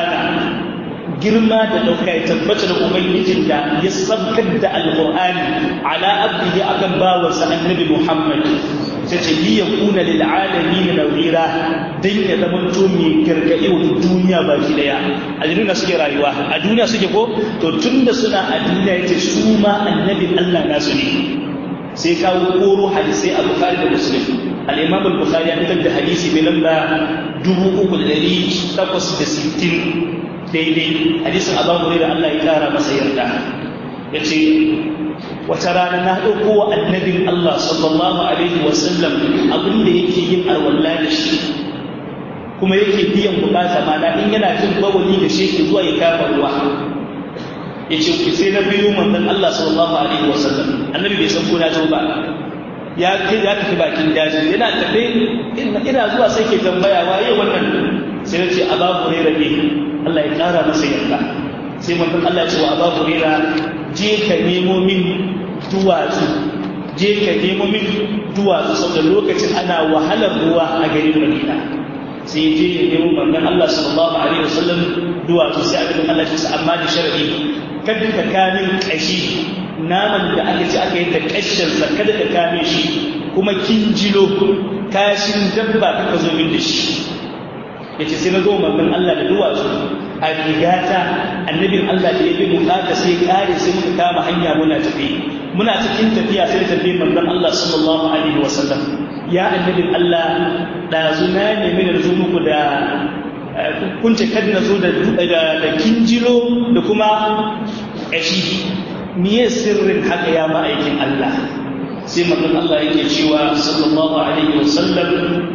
girma da ɗauka ya tabbata da ubangijin da ya sabkar da alƙur'ani ala abdihi akan bawansa annabi Muhammad sai ce li yakuna lil alamin nawira dan ya zama to mai gargadi wa duniya baki daya a duniya suke rayuwa a duniya suke ko to tunda suna a duniya yace su ma annabin Allah nasu ne sai kawo koro hadisi a Bukhari da Muslim al-Imam al-Bukhari ya fitar da hadisi mai lamba dubu uku da ɗari takwas da sittin daidai hadisin Abu Hurairah Allah ya kara masa yarda yace wata rana na ɗauko wa annabin Allah sallallahu alaihi wasallam abin da yake yin alwala da shi kuma yake biyan bukata mana in yana jin bawali da shi ke zuwa ya kafa ruwa ya ce sai na biyu manzon Allah sallallahu alaihi wasallam annabi bai san ko na zo ba ya ya tafi bakin daji yana tafe ina zuwa sai ke tambaya waye wannan sai na ce Abu Hurairah ne Allah ya kara masa yarda sai manzon Allah ya ce wa Abu Hurairah je ka nemo min duwatsu je ka nemo min duwatsu saboda lokacin ana wahalar ruwa a garin Madina sai je ya nemo manzon Allah sallallahu alaihi wasallam duwatsu sai abin Allah ya ce amma da sharadi kada ka kamin kashi naman da aka ci aka yi da kashin sa kada ka kame shi kuma kinjilo kashin dabba kaka zo min da shi yace sai na zo manzon Allah da duwatsu a rigata annabin Allah da ya bi bukata sai kare sai muka kama hanya muna tafi muna cikin tafiya sai tafi manzon Allah sallallahu alaihi wasallam ya annabin Allah dazuna ne min muku da kun ce kad na zo da da kinjilo da kuma kashi miye sirrin haka ya ma'aikin Allah sai manzon Allah yake cewa sallallahu alaihi wasallam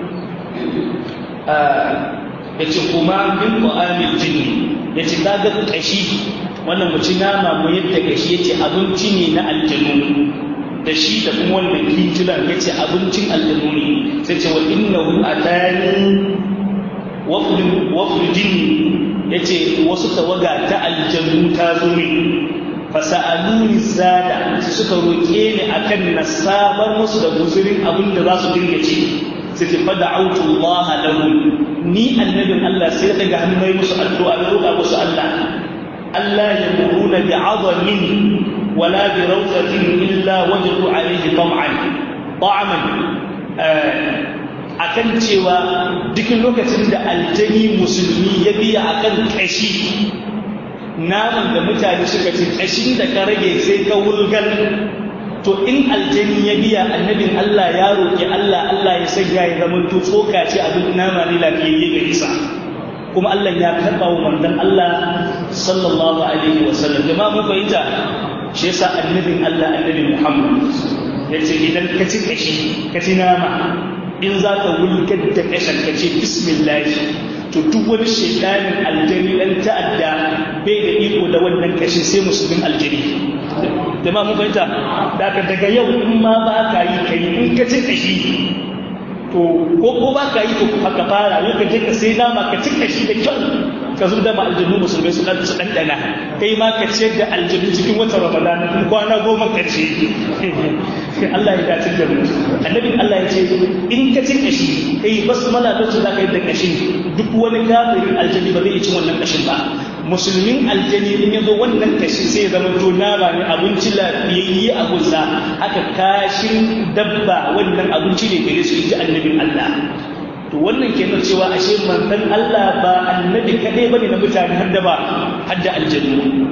yace kuma min qa'amil jinni yace kaga kashi wannan mutum nama mu yadda kashi yace abinci ne na aljannu da shi da kuma wannan kinjilan yace abincin aljannu ne sai ce wa innahu atani wafd wafd jinni yace wasu tawaga ta aljannu ta zo ne fasa'aluni zada suka roke ni akan nasabar musu da guzurin abin da za su dinga ci sai ce fada autu Allah lahum ni annabin Allah sai daga hannun musu addu'a roƙa musu Allah Allah ya muruna bi azamin wala bi rawsatin illa wajadu alayhi tam'an ta'aman akan cewa duk lokacin da aljani musulmi ya biya akan kashi naman da mutane suka ci kashin da ka rage sai ka wulgar to in aljani ya biya annabin Allah ya roƙi Allah Allah ya sanya ya zama to tsoka ce abin nama ne lafiyayye ga isa kuma Allah ya karɓa wa manzon Allah sallallahu alaihi wa sallam jama'a mun fahimta shi yasa annabin Allah annabi Muhammad yace idan ka ci kashi ka ci nama in za ka wulgar da kashin ka ce bismillah to duk wani shaytanin aljani dan ta'adda bai da iko da wannan kashin sai musulmin aljani jama'a mun fahimta daga daga yau in ma ba ka yi kai in ka ci kashi to ko ko ba ka yi to haka fara yau ka je ka sai nama ka ci kashi da kyau ka zo da aljannu musulmai su dan su dan dana kai ma ka ce da aljannu cikin watan Ramadan kun kwana goma karshe Allah ya dace da mu annabin Allah ya ce in ka ci kashi kai basmala da su za ka yi da kashin duk wani kafirin aljanni ba zai ci wannan kashin ba musulmin aljani in yazo wannan kashin sai ya zama to nama ne abinci lafiyayye a gunsa aka kashin dabba wannan abinci ne gare su inji annabin Allah to wannan ke nuna cewa ashe manzon Allah ba annabi kadai bane na mutane har da ba har da aljannu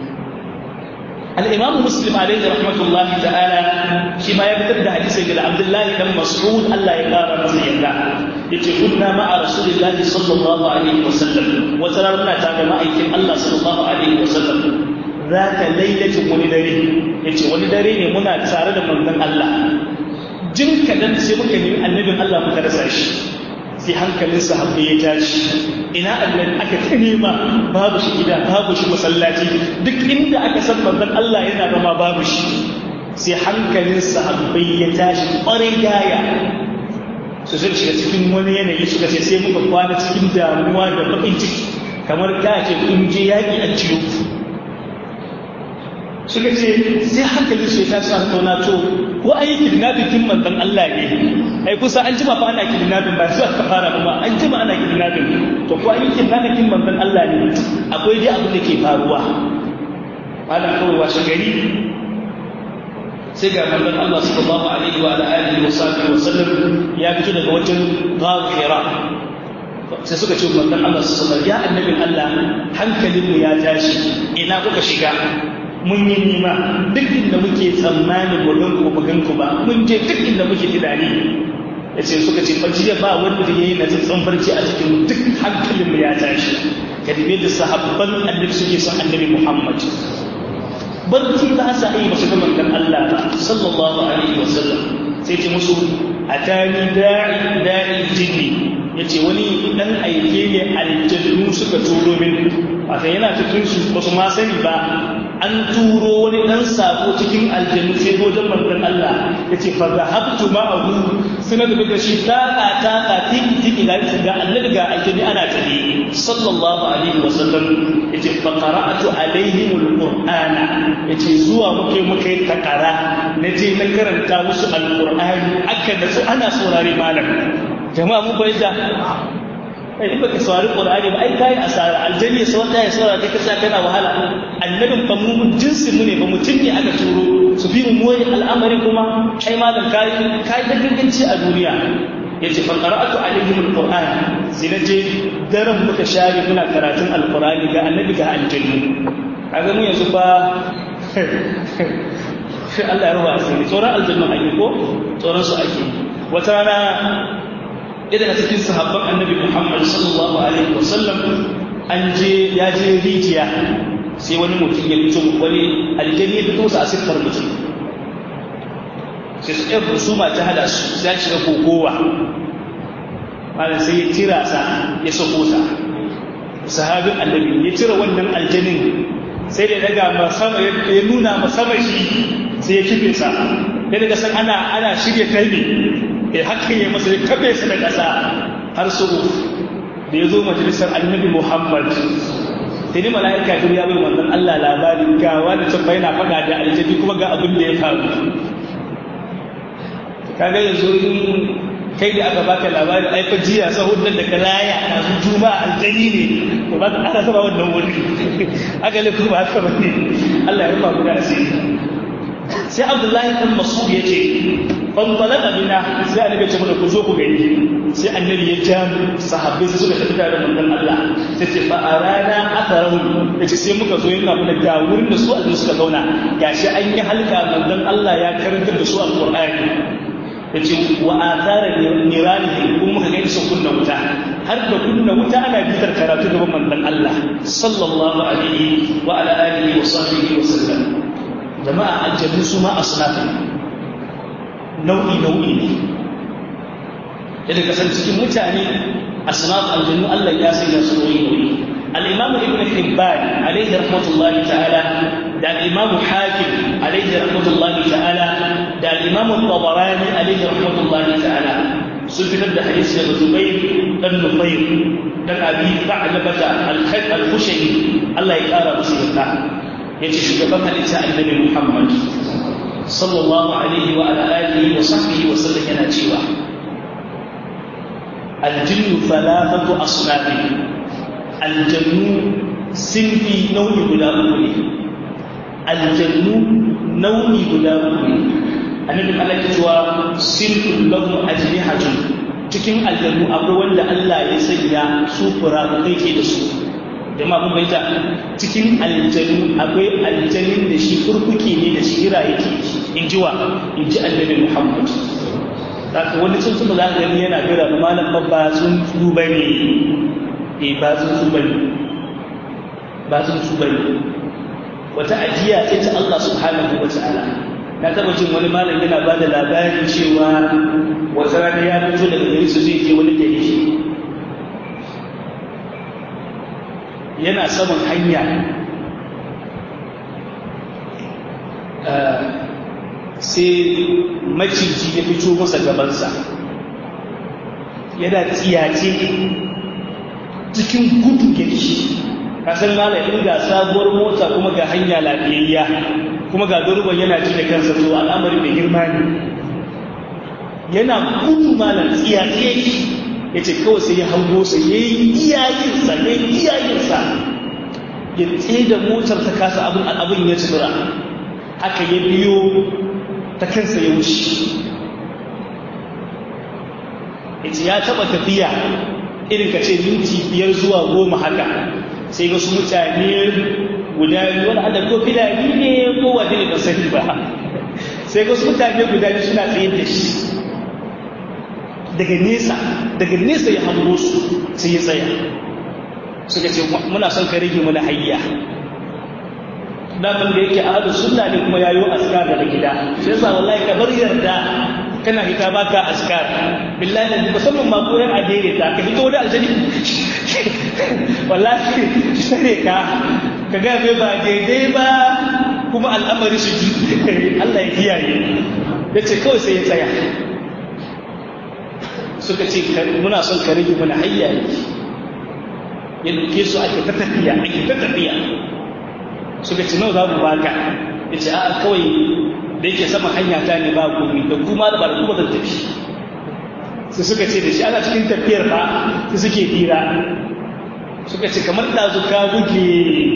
al-imam muslim alayhi rahmatullahi ta'ala shi ma ya fitar da hadisi daga Abdullahi dan Mas'ud Allah ya kara masa yarda yace kunna ma'a rasulillahi sallallahu alaihi wasallam wata rana ta ga ma'aikin Allah sallallahu alaihi wasallam zaka lailatin wani dare yace wani dare ne muna tare da manzon Allah jin kadan sai muka nemi annabin Allah muka rasa shi sai hankalin sahabbai ya tashi ina annabi aka ta nema babu shi gida babu shi masallaci duk inda aka san manzon Allah yana zama babu shi sai hankalin sahabbai ya tashi ƙwarai gaya su zai shiga cikin wani yanayi suka ce sai muka kwana cikin damuwa da baƙin ciki kamar ka ce kun je yaƙi a ciyo suka ce sai hankalin shi ta sa tauna to ko ai kidnapping kin manzon Allah ne ai kusa an jima fa ana kidnapping ba sai aka fara ba an jima ana kidnapping to ko ai kidnapping kin manzon Allah ne akwai dai abin da ke faruwa malam kawai washe gari sai ga manzon Allah sallallahu alaihi wa alihi wa sahbihi wa sallam ya fito daga wajen ghafira sai suka ce manzon Allah sallallahu alaihi wa ya annabin Allah hankalinmu ya tashi ina kuka shiga mun yi nima duk inda muke tsammani gudun ku bugan ku ba mun je duk inda muke tunani ya ce suka ce fajiya ba wanda ya yi na tsantsan barci a cikin duk hankalinmu ya tashi ka dibe da sahabban annabi suke son annabi Muhammad barci ba sa yi masu gaban dan Allah ba sallallahu alaihi wasallam sai ce musu atani da'i da'i jinni yace wani dan aike ne aljannu suka turo min wato yana cikin su ba su ma sani ba an turo wani dan sako cikin aljannu sai wajen manzon Allah yace fa zahabtu ma'ahu suna da shi taka taka tiki tiki ga ga annabi ga aljanni ana tafi sallallahu alaihi wasallam yace fa qara'atu alaihim alqur'ana yace zuwa muke muke takara naje na karanta musu alqur'ani aka da su ana saurare malam jama'a mun bayyana ai in baka saurari qur'ani ba ai kai asara aljanni sai wanda ya saurara kai kasa kana wahala annabin fa mu jinsin mu ne ba mutum ne aka turo su bi mu wani al'amari kuma kai malam kai kai da ganganci a duniya yace fa qara'atu alaihim alquran sai naje daren muka share muna karatun alqurani ga annabi ga aljanni kaga mu yanzu ba Allah ya ruba asiri tsoron aljanna ake ko tsoron su ake wata rana idan a cikin sahabban annabi Muhammad sallallahu alaihi wasallam an je ya je rijiya sai wani mutum ya fito wani aljani ya fito sa a siffar mutum sai su ɗan rusuma ta hada su za shiga kokowa malam sai ya tira sa ya sako sa sahabin annabi ya tira wannan aljanin sai da daga masama ya nuna masama shi sai ya kife sa ya daga san ana ana shirye kai ne eh haka ya masa ya kafe su da ƙasa har su da ya zo majalisar annabi Muhammad sai ni mala'ika duk ya bai wannan Allah labarin ga wani can yana faɗa da aljabi kuma ga abin da ya faru kaga yanzu in kai da aka baka labarin ai fa jiya sahun da kalaya a juma'a aljani ne to ba ka ana saba wannan wuri aka le kuma haka bane Allah ya rufa mu da asiri sai Abdullahi ibn Mas'ud yace fantalaka bina sai annabi ya ce mana ku zo ku gani sai annabi ya ja sahabbai sai suka tafi tare da manzon Allah sai ce fa arana atharahum yace sai muka zo yana mana ga wurin da su Allah suka zauna gashi an yi halka manzon Allah ya karantar da su alqur'ani yace wa athara nirani kuma muka ga su kunna wuta har da kunna wuta ana bitar karatu gaban manzon Allah sallallahu alaihi wa ala alihi wa sahbihi wa sallam jama'a aljannu su ma asnafa nau'i nau'i ne yadda kasan cikin mutane asnaf aljannu Allah ya sanya su nau'i nau'i al-imam ibn hibban alayhi rahmatullahi ta'ala da al-imam hakim alayhi rahmatullahi ta'ala da al-imam at-tabarani alayhi rahmatullahi ta'ala sun fitar da hadisi daga Zubayr dan Nufayr dan Abi Ba'labata al-Khayr al-Khushani Allah ya kara musu yarda yace shugaban halitta annabi Muhammad sallallahu alaihi wa ala alihi wa sahbihi wa sallam yana cewa aljinnu thalathatu asnaf aljannu sinfi nau'i guda uku ne aljannu nau'i guda uku ne annabi Allah ya cewa sinful lahum ajnihatun cikin aljannu akwai wanda Allah ya sanya su fura kai ke da su jama'a kun bayyana cikin aljannu akwai aljannin da shi furfuki ne da shi ira yake in ji wa in ji annabi Muhammad zaka wani tsuntsu ba za ka gani yana bira ba malam babba tsuntsu bane eh ba tsuntsu bane ba tsuntsu bane wata ajiya ce ta Allah subhanahu wa ta'ala na taba jin wani malam yana bada labarin cewa wata rana ya fito daga gari su zai je wani gari yana saman hanya sai maciji ya fito masa gabansa yana tsiyace cikin gudu yake kasan malamin ga sabuwar mota kuma ga hanya lafiyayya kuma ga garuban yana ji da kansa to al'amari mai girma ne yana gudu malam tsiyatsiye ya ce kawai sai ya hango sa ya yi iyayensa ya yi iyayensa ya tsaye da motar ta kasa abin abin ya tsira haka ya biyo ta kansa ya wuce ya ce ya taɓa tafiya irin ka ce minti biyar zuwa goma haka sai ga su mutane guda biyu wani hada ko filani ne ko wadda ne ba sani ba sai ga su mutane guda biyu suna tsaye da shi daga nesa daga nesa ya hango su sai ya tsaya suka ce muna son ka rage mana hayya daman da yake ahadu sunna ne kuma yayo askar daga gida sai yasa wallahi ka bar yarda kana hita baka askar billahi da musamman ma koyar a dare ta ka hito da aljani wallahi sai ka ka ga ba daidai ba kuma al'amari su ji Allah ya kiyaye yace kawai sai ya tsaya suka ce muna son ka rage mana hayya ya duke su ake ta tafiya ake ta tafiya suka ce nawa za mu baka ya ce a kawai da yake sama hanya ta ne ba gobe da kuma da ba da kuma zan tafi sai suka ce da shi ana cikin tafiyar ba sai suke hira suka ce kamar ɗazu ka buge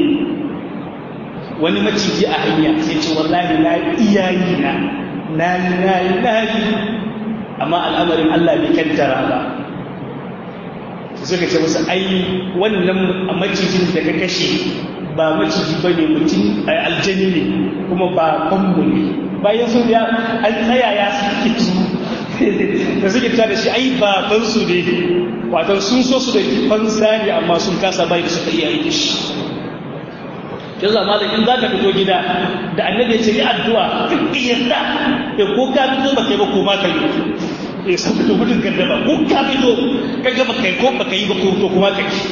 wani maciji a hanya sai ce wallahi na iyayi na na yi na yi na yi amma al'amarin Allah bai kaddara ba suka ce musu ai wannan macijin da ka kashe ba maciji ba ne mutum aljani ne kuma ba kwambo ne bayan sun ya an tsaya ya suke turu da suke ta da shi ai ba bansu ne watan sun so su da fansa ne amma sun kasa bai da suka iya yi shi ya zama da in za ka fito gida da annabi ya ce yi addu'a duk yarda ya ko ka fito ba kai ba ko ma ka yi ya san fito gudun ganda ba ko ka fito ka ga ba kai ko ba ka yi ba ko kuma ka yi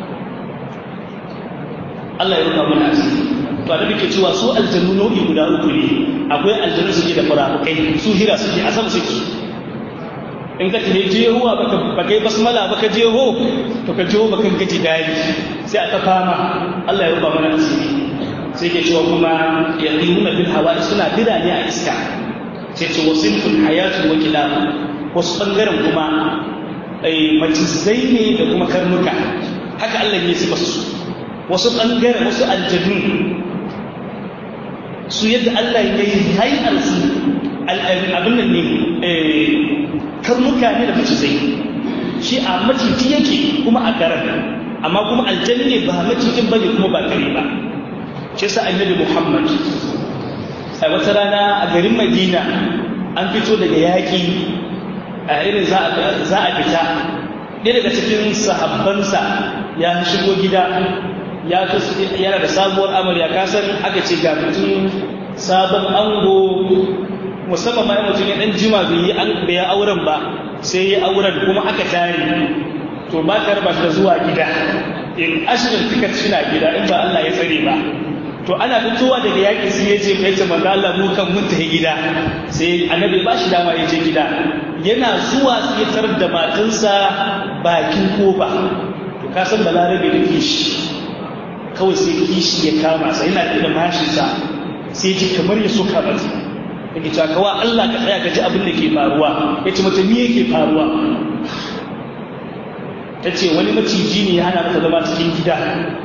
Allah ya rufa mana asiri to da muke cewa su aljannu nau'i guda uku ne akwai aljannu suke da farafukai su hira suke a sama suke in ka tafi jehuwa baka baka yi basmala baka jeho to ka jeho baka gaji dali sai aka fama Allah ya rufa mana asiri sai ke cewa kuma yaqimuna bil hawa'i suna birane a iska sai ce wasilul hayatu wa kilab wasu bangaren kuma ai macizai ne da kuma karnuka haka Allah ya sifa su wasu ɓangare wasu aljanu su yadda Allah ya yi hai'ar su abin nan ne karnuka ne da macizai shi a maciji yake kuma a garin amma kuma aljanu ne ba macijin bane kuma ba kare ba shi sa annabi Muhammad a wata rana a garin Madina an fito daga yaƙi a irin za a fita ɗaya daga cikin sahabbansa ya shigo gida ya yana da sabuwar amarya kasan aka ce ga mutum sabon ango musamman ma mutum ya dan jima bai yi auren ba sai ya auren kuma aka tare to ba ka raba shi da zuwa gida in ashirin tiket suna gida in ba Allah ya tsare ba to ana fitowa daga yaƙi sai ya ce kai ce manzo Allah mu kan mun tafi gida sai annabi ba shi dama ya je gida yana zuwa sai ya tarar da matansa bakin kofa to ka san balarabe da kishi kawai sai kishi ya kama sai yana da mashinsa sai ji kamar ya suka mata yake cewa kawa Allah ka tsaya ka ji abin da ke faruwa yace mata me yake faruwa tace wani maciji ne ya hana mata zama cikin gida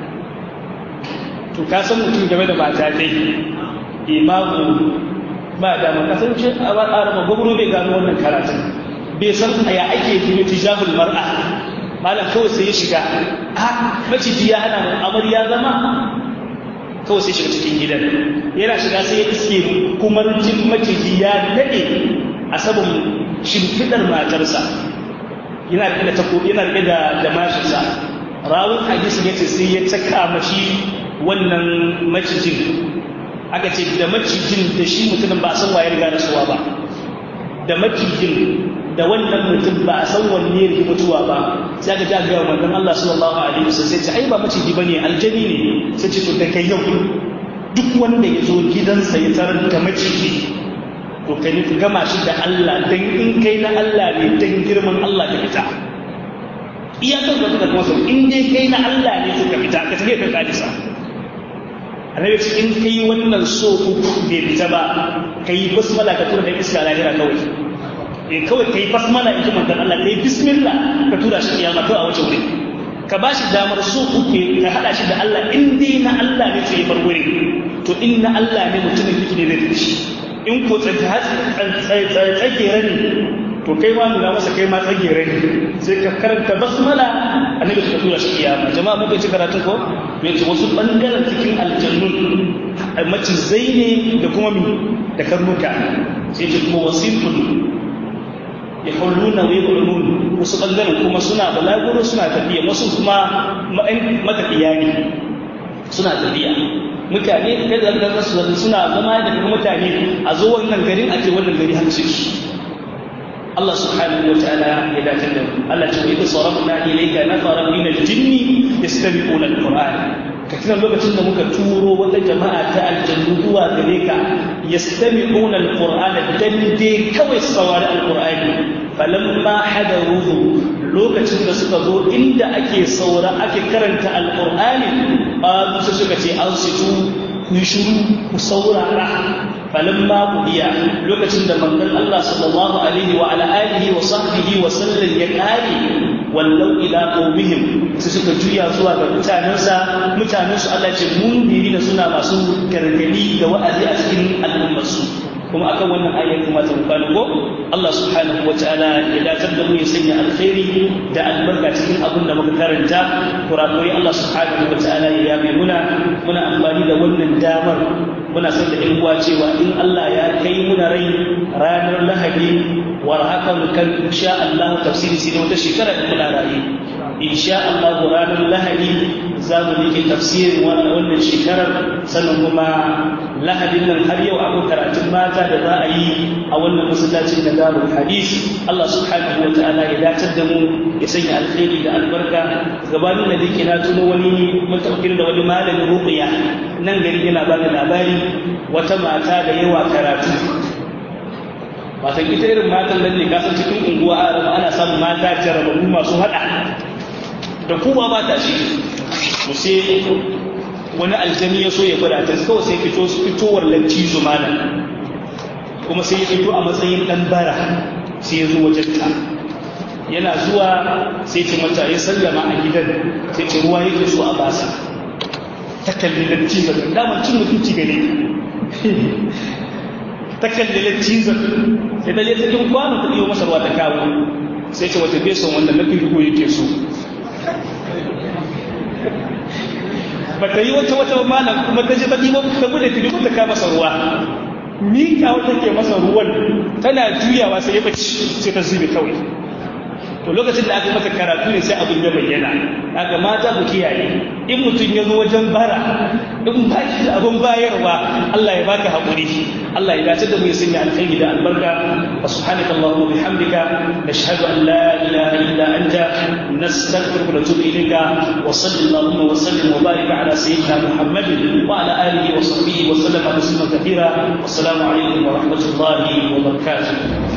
to ka san mutum game da mata dai imamu ba da mu kasance a ba araba gobro bai gano wannan karatun bai san aya ake yi tijabul mar'a malam kawai sai ya shiga a maciji ya hana mu amarya zama kawai sai shiga cikin gidan yana shiga sai ya iske kumarcin maciji ya daɗe a sabon shimfiɗar matarsa yana riƙe da tako yana riƙe da da mashinsa rawun hadisi ya ce sai ya caka mashi wannan macijin aka ce da macijin da shi mutumin ba a san waye riga da suwa ba da macijin da wannan mutum ba a san wanne yake mutuwa ba sai aka ga ga manzon Allah sallallahu alaihi wasallam sai ce ai ba maciji bane aljani ne sai ce to da kai yau duk wanda ya zo gidansa ya tarar da maciji to kai ne gama shi da Allah dan in kai na Allah ne dan girman Allah ka fita iyakar da kuma kuma in dai kai na Allah ne to ka fita ka tafi ka kadisa annabi ce in kai wannan so uku bai fita ba kai basmala ka tura da iska lahira kawai eh kawai kai basmala in ji manzon Allah kai bismillah ka tura shi kiyama to a wace wuri ka ba shi damar so uku ka hada shi da Allah in dai na Allah ne sai bar wuri to in na Allah ne mutumin kike ne zai shi in ko tsagera ne to kai ma nuna masa kai ma tsagera ne sai ka karanta basmala annabi ka tura shi kiyama jama'a muka ci karatu ko me ce wasu bangaren cikin aljannun macizai ne da kuma mi da karnuka sai ce kuma wasifun ya kulluna wa yaqulun wasu bangaren kuma suna balaguro suna tafiya wasu kuma matafiya ne suna tafiya mutane kada da su suna zama da mutane a zo wannan garin a ce wannan gari har su Allah subhanahu wa ta'ala ya dace da Allah ce wa sarafna ilayka nafara min al-jinni yastami'una al-Qur'an katina lokacin da muka turo wata jama'a ta aljannu zuwa gare ka yastami'una al-Qur'an dan dai kawai saurari al-Qur'ani falamma hadaruhu lokacin da suka zo inda ake saura ake karanta al-Qur'ani ba su suka ce an situ ku shiru ku saurara falamma qudiya lokacin da manzon Allah sallallahu alaihi wa ala alihi wa sahbihi wa sallam ya kare wallau ila qaumihim su suka juya zuwa ga mutanensa mutanensu Allah ce mun biri da suna masu gargadi da wa'azi a cikin al'ummarsu kuma akan wannan ayar kuma ta mukana ko Allah subhanahu wa ta'ala ya datar da mu ya sanya alkhairi da albarka cikin abin da muka karanta kurakuri Allah subhanahu wa ta'ala ya yabe muna muna amfani da wannan damar muna son da ɗan uwa cewa in Allah ya kai muna rai ranar Lahadi war haka mu kan insha Allah tafsiri sai wata shekara da muna rayu insha Allah ranar Lahadi za mu yi tafsirin wannan shekarar sannan kuma Lahadin nan har yau akwai karatun mata da za a yi a wannan masallacin da Darul Hadith Allah subhanahu wa ta'ala ya dacar da mu ya sanya alkhairi da albarka gabanin da dake na tuno wani mutawakkil da wani malamin ruqiya nan gari yana ba da labari wata mata da yawa karatu wata ita irin matan nan ne kasan cikin unguwa ana samun mata jarababu masu hada da kowa ba ta shi to sai wani aljami ya so ya gwada ta kawai sai fito fitowar lanci zumana kuma sai ya fito a matsayin dan bara sai ya zo wajen ta yana zuwa sai ce mata ya sallama a gidan sai ce ruwa yake so a basa ta kalli lanci zumana damar cin mutunci gare ta kalli lanci zumana sai ta je cikin kwano ta ɗiyo masa ruwa ta kawo sai ce wata bai son wanda na fi ruwa yake so ba ta yi wata wata malam kuma ta ji ba ɗiba ta bude ta dubu ta kama masa ruwa miƙa wata ke masa ruwan tana juyawa sai ya bace sai ta zube kawai to lokacin da aka maka karatu ne sai abin ya bayyana haka mata ku kiyaye in mutum ya zo wajen bara in ba shi da abin bayarwa Allah ya baka haƙuri Allah ya dace da mu ya sanya alkhairi da albarka wa subhanaka allahumma bihamdika nashhadu an la ilaha illa anta nastaghfiruka wa natubu ilayka wa sallallahu wa sallim wa barik ala sayyidina muhammadin wa ala alihi wa sahbihi wa sallama tasliman kathira wassalamu alaikum wa rahmatullahi wa barakatuh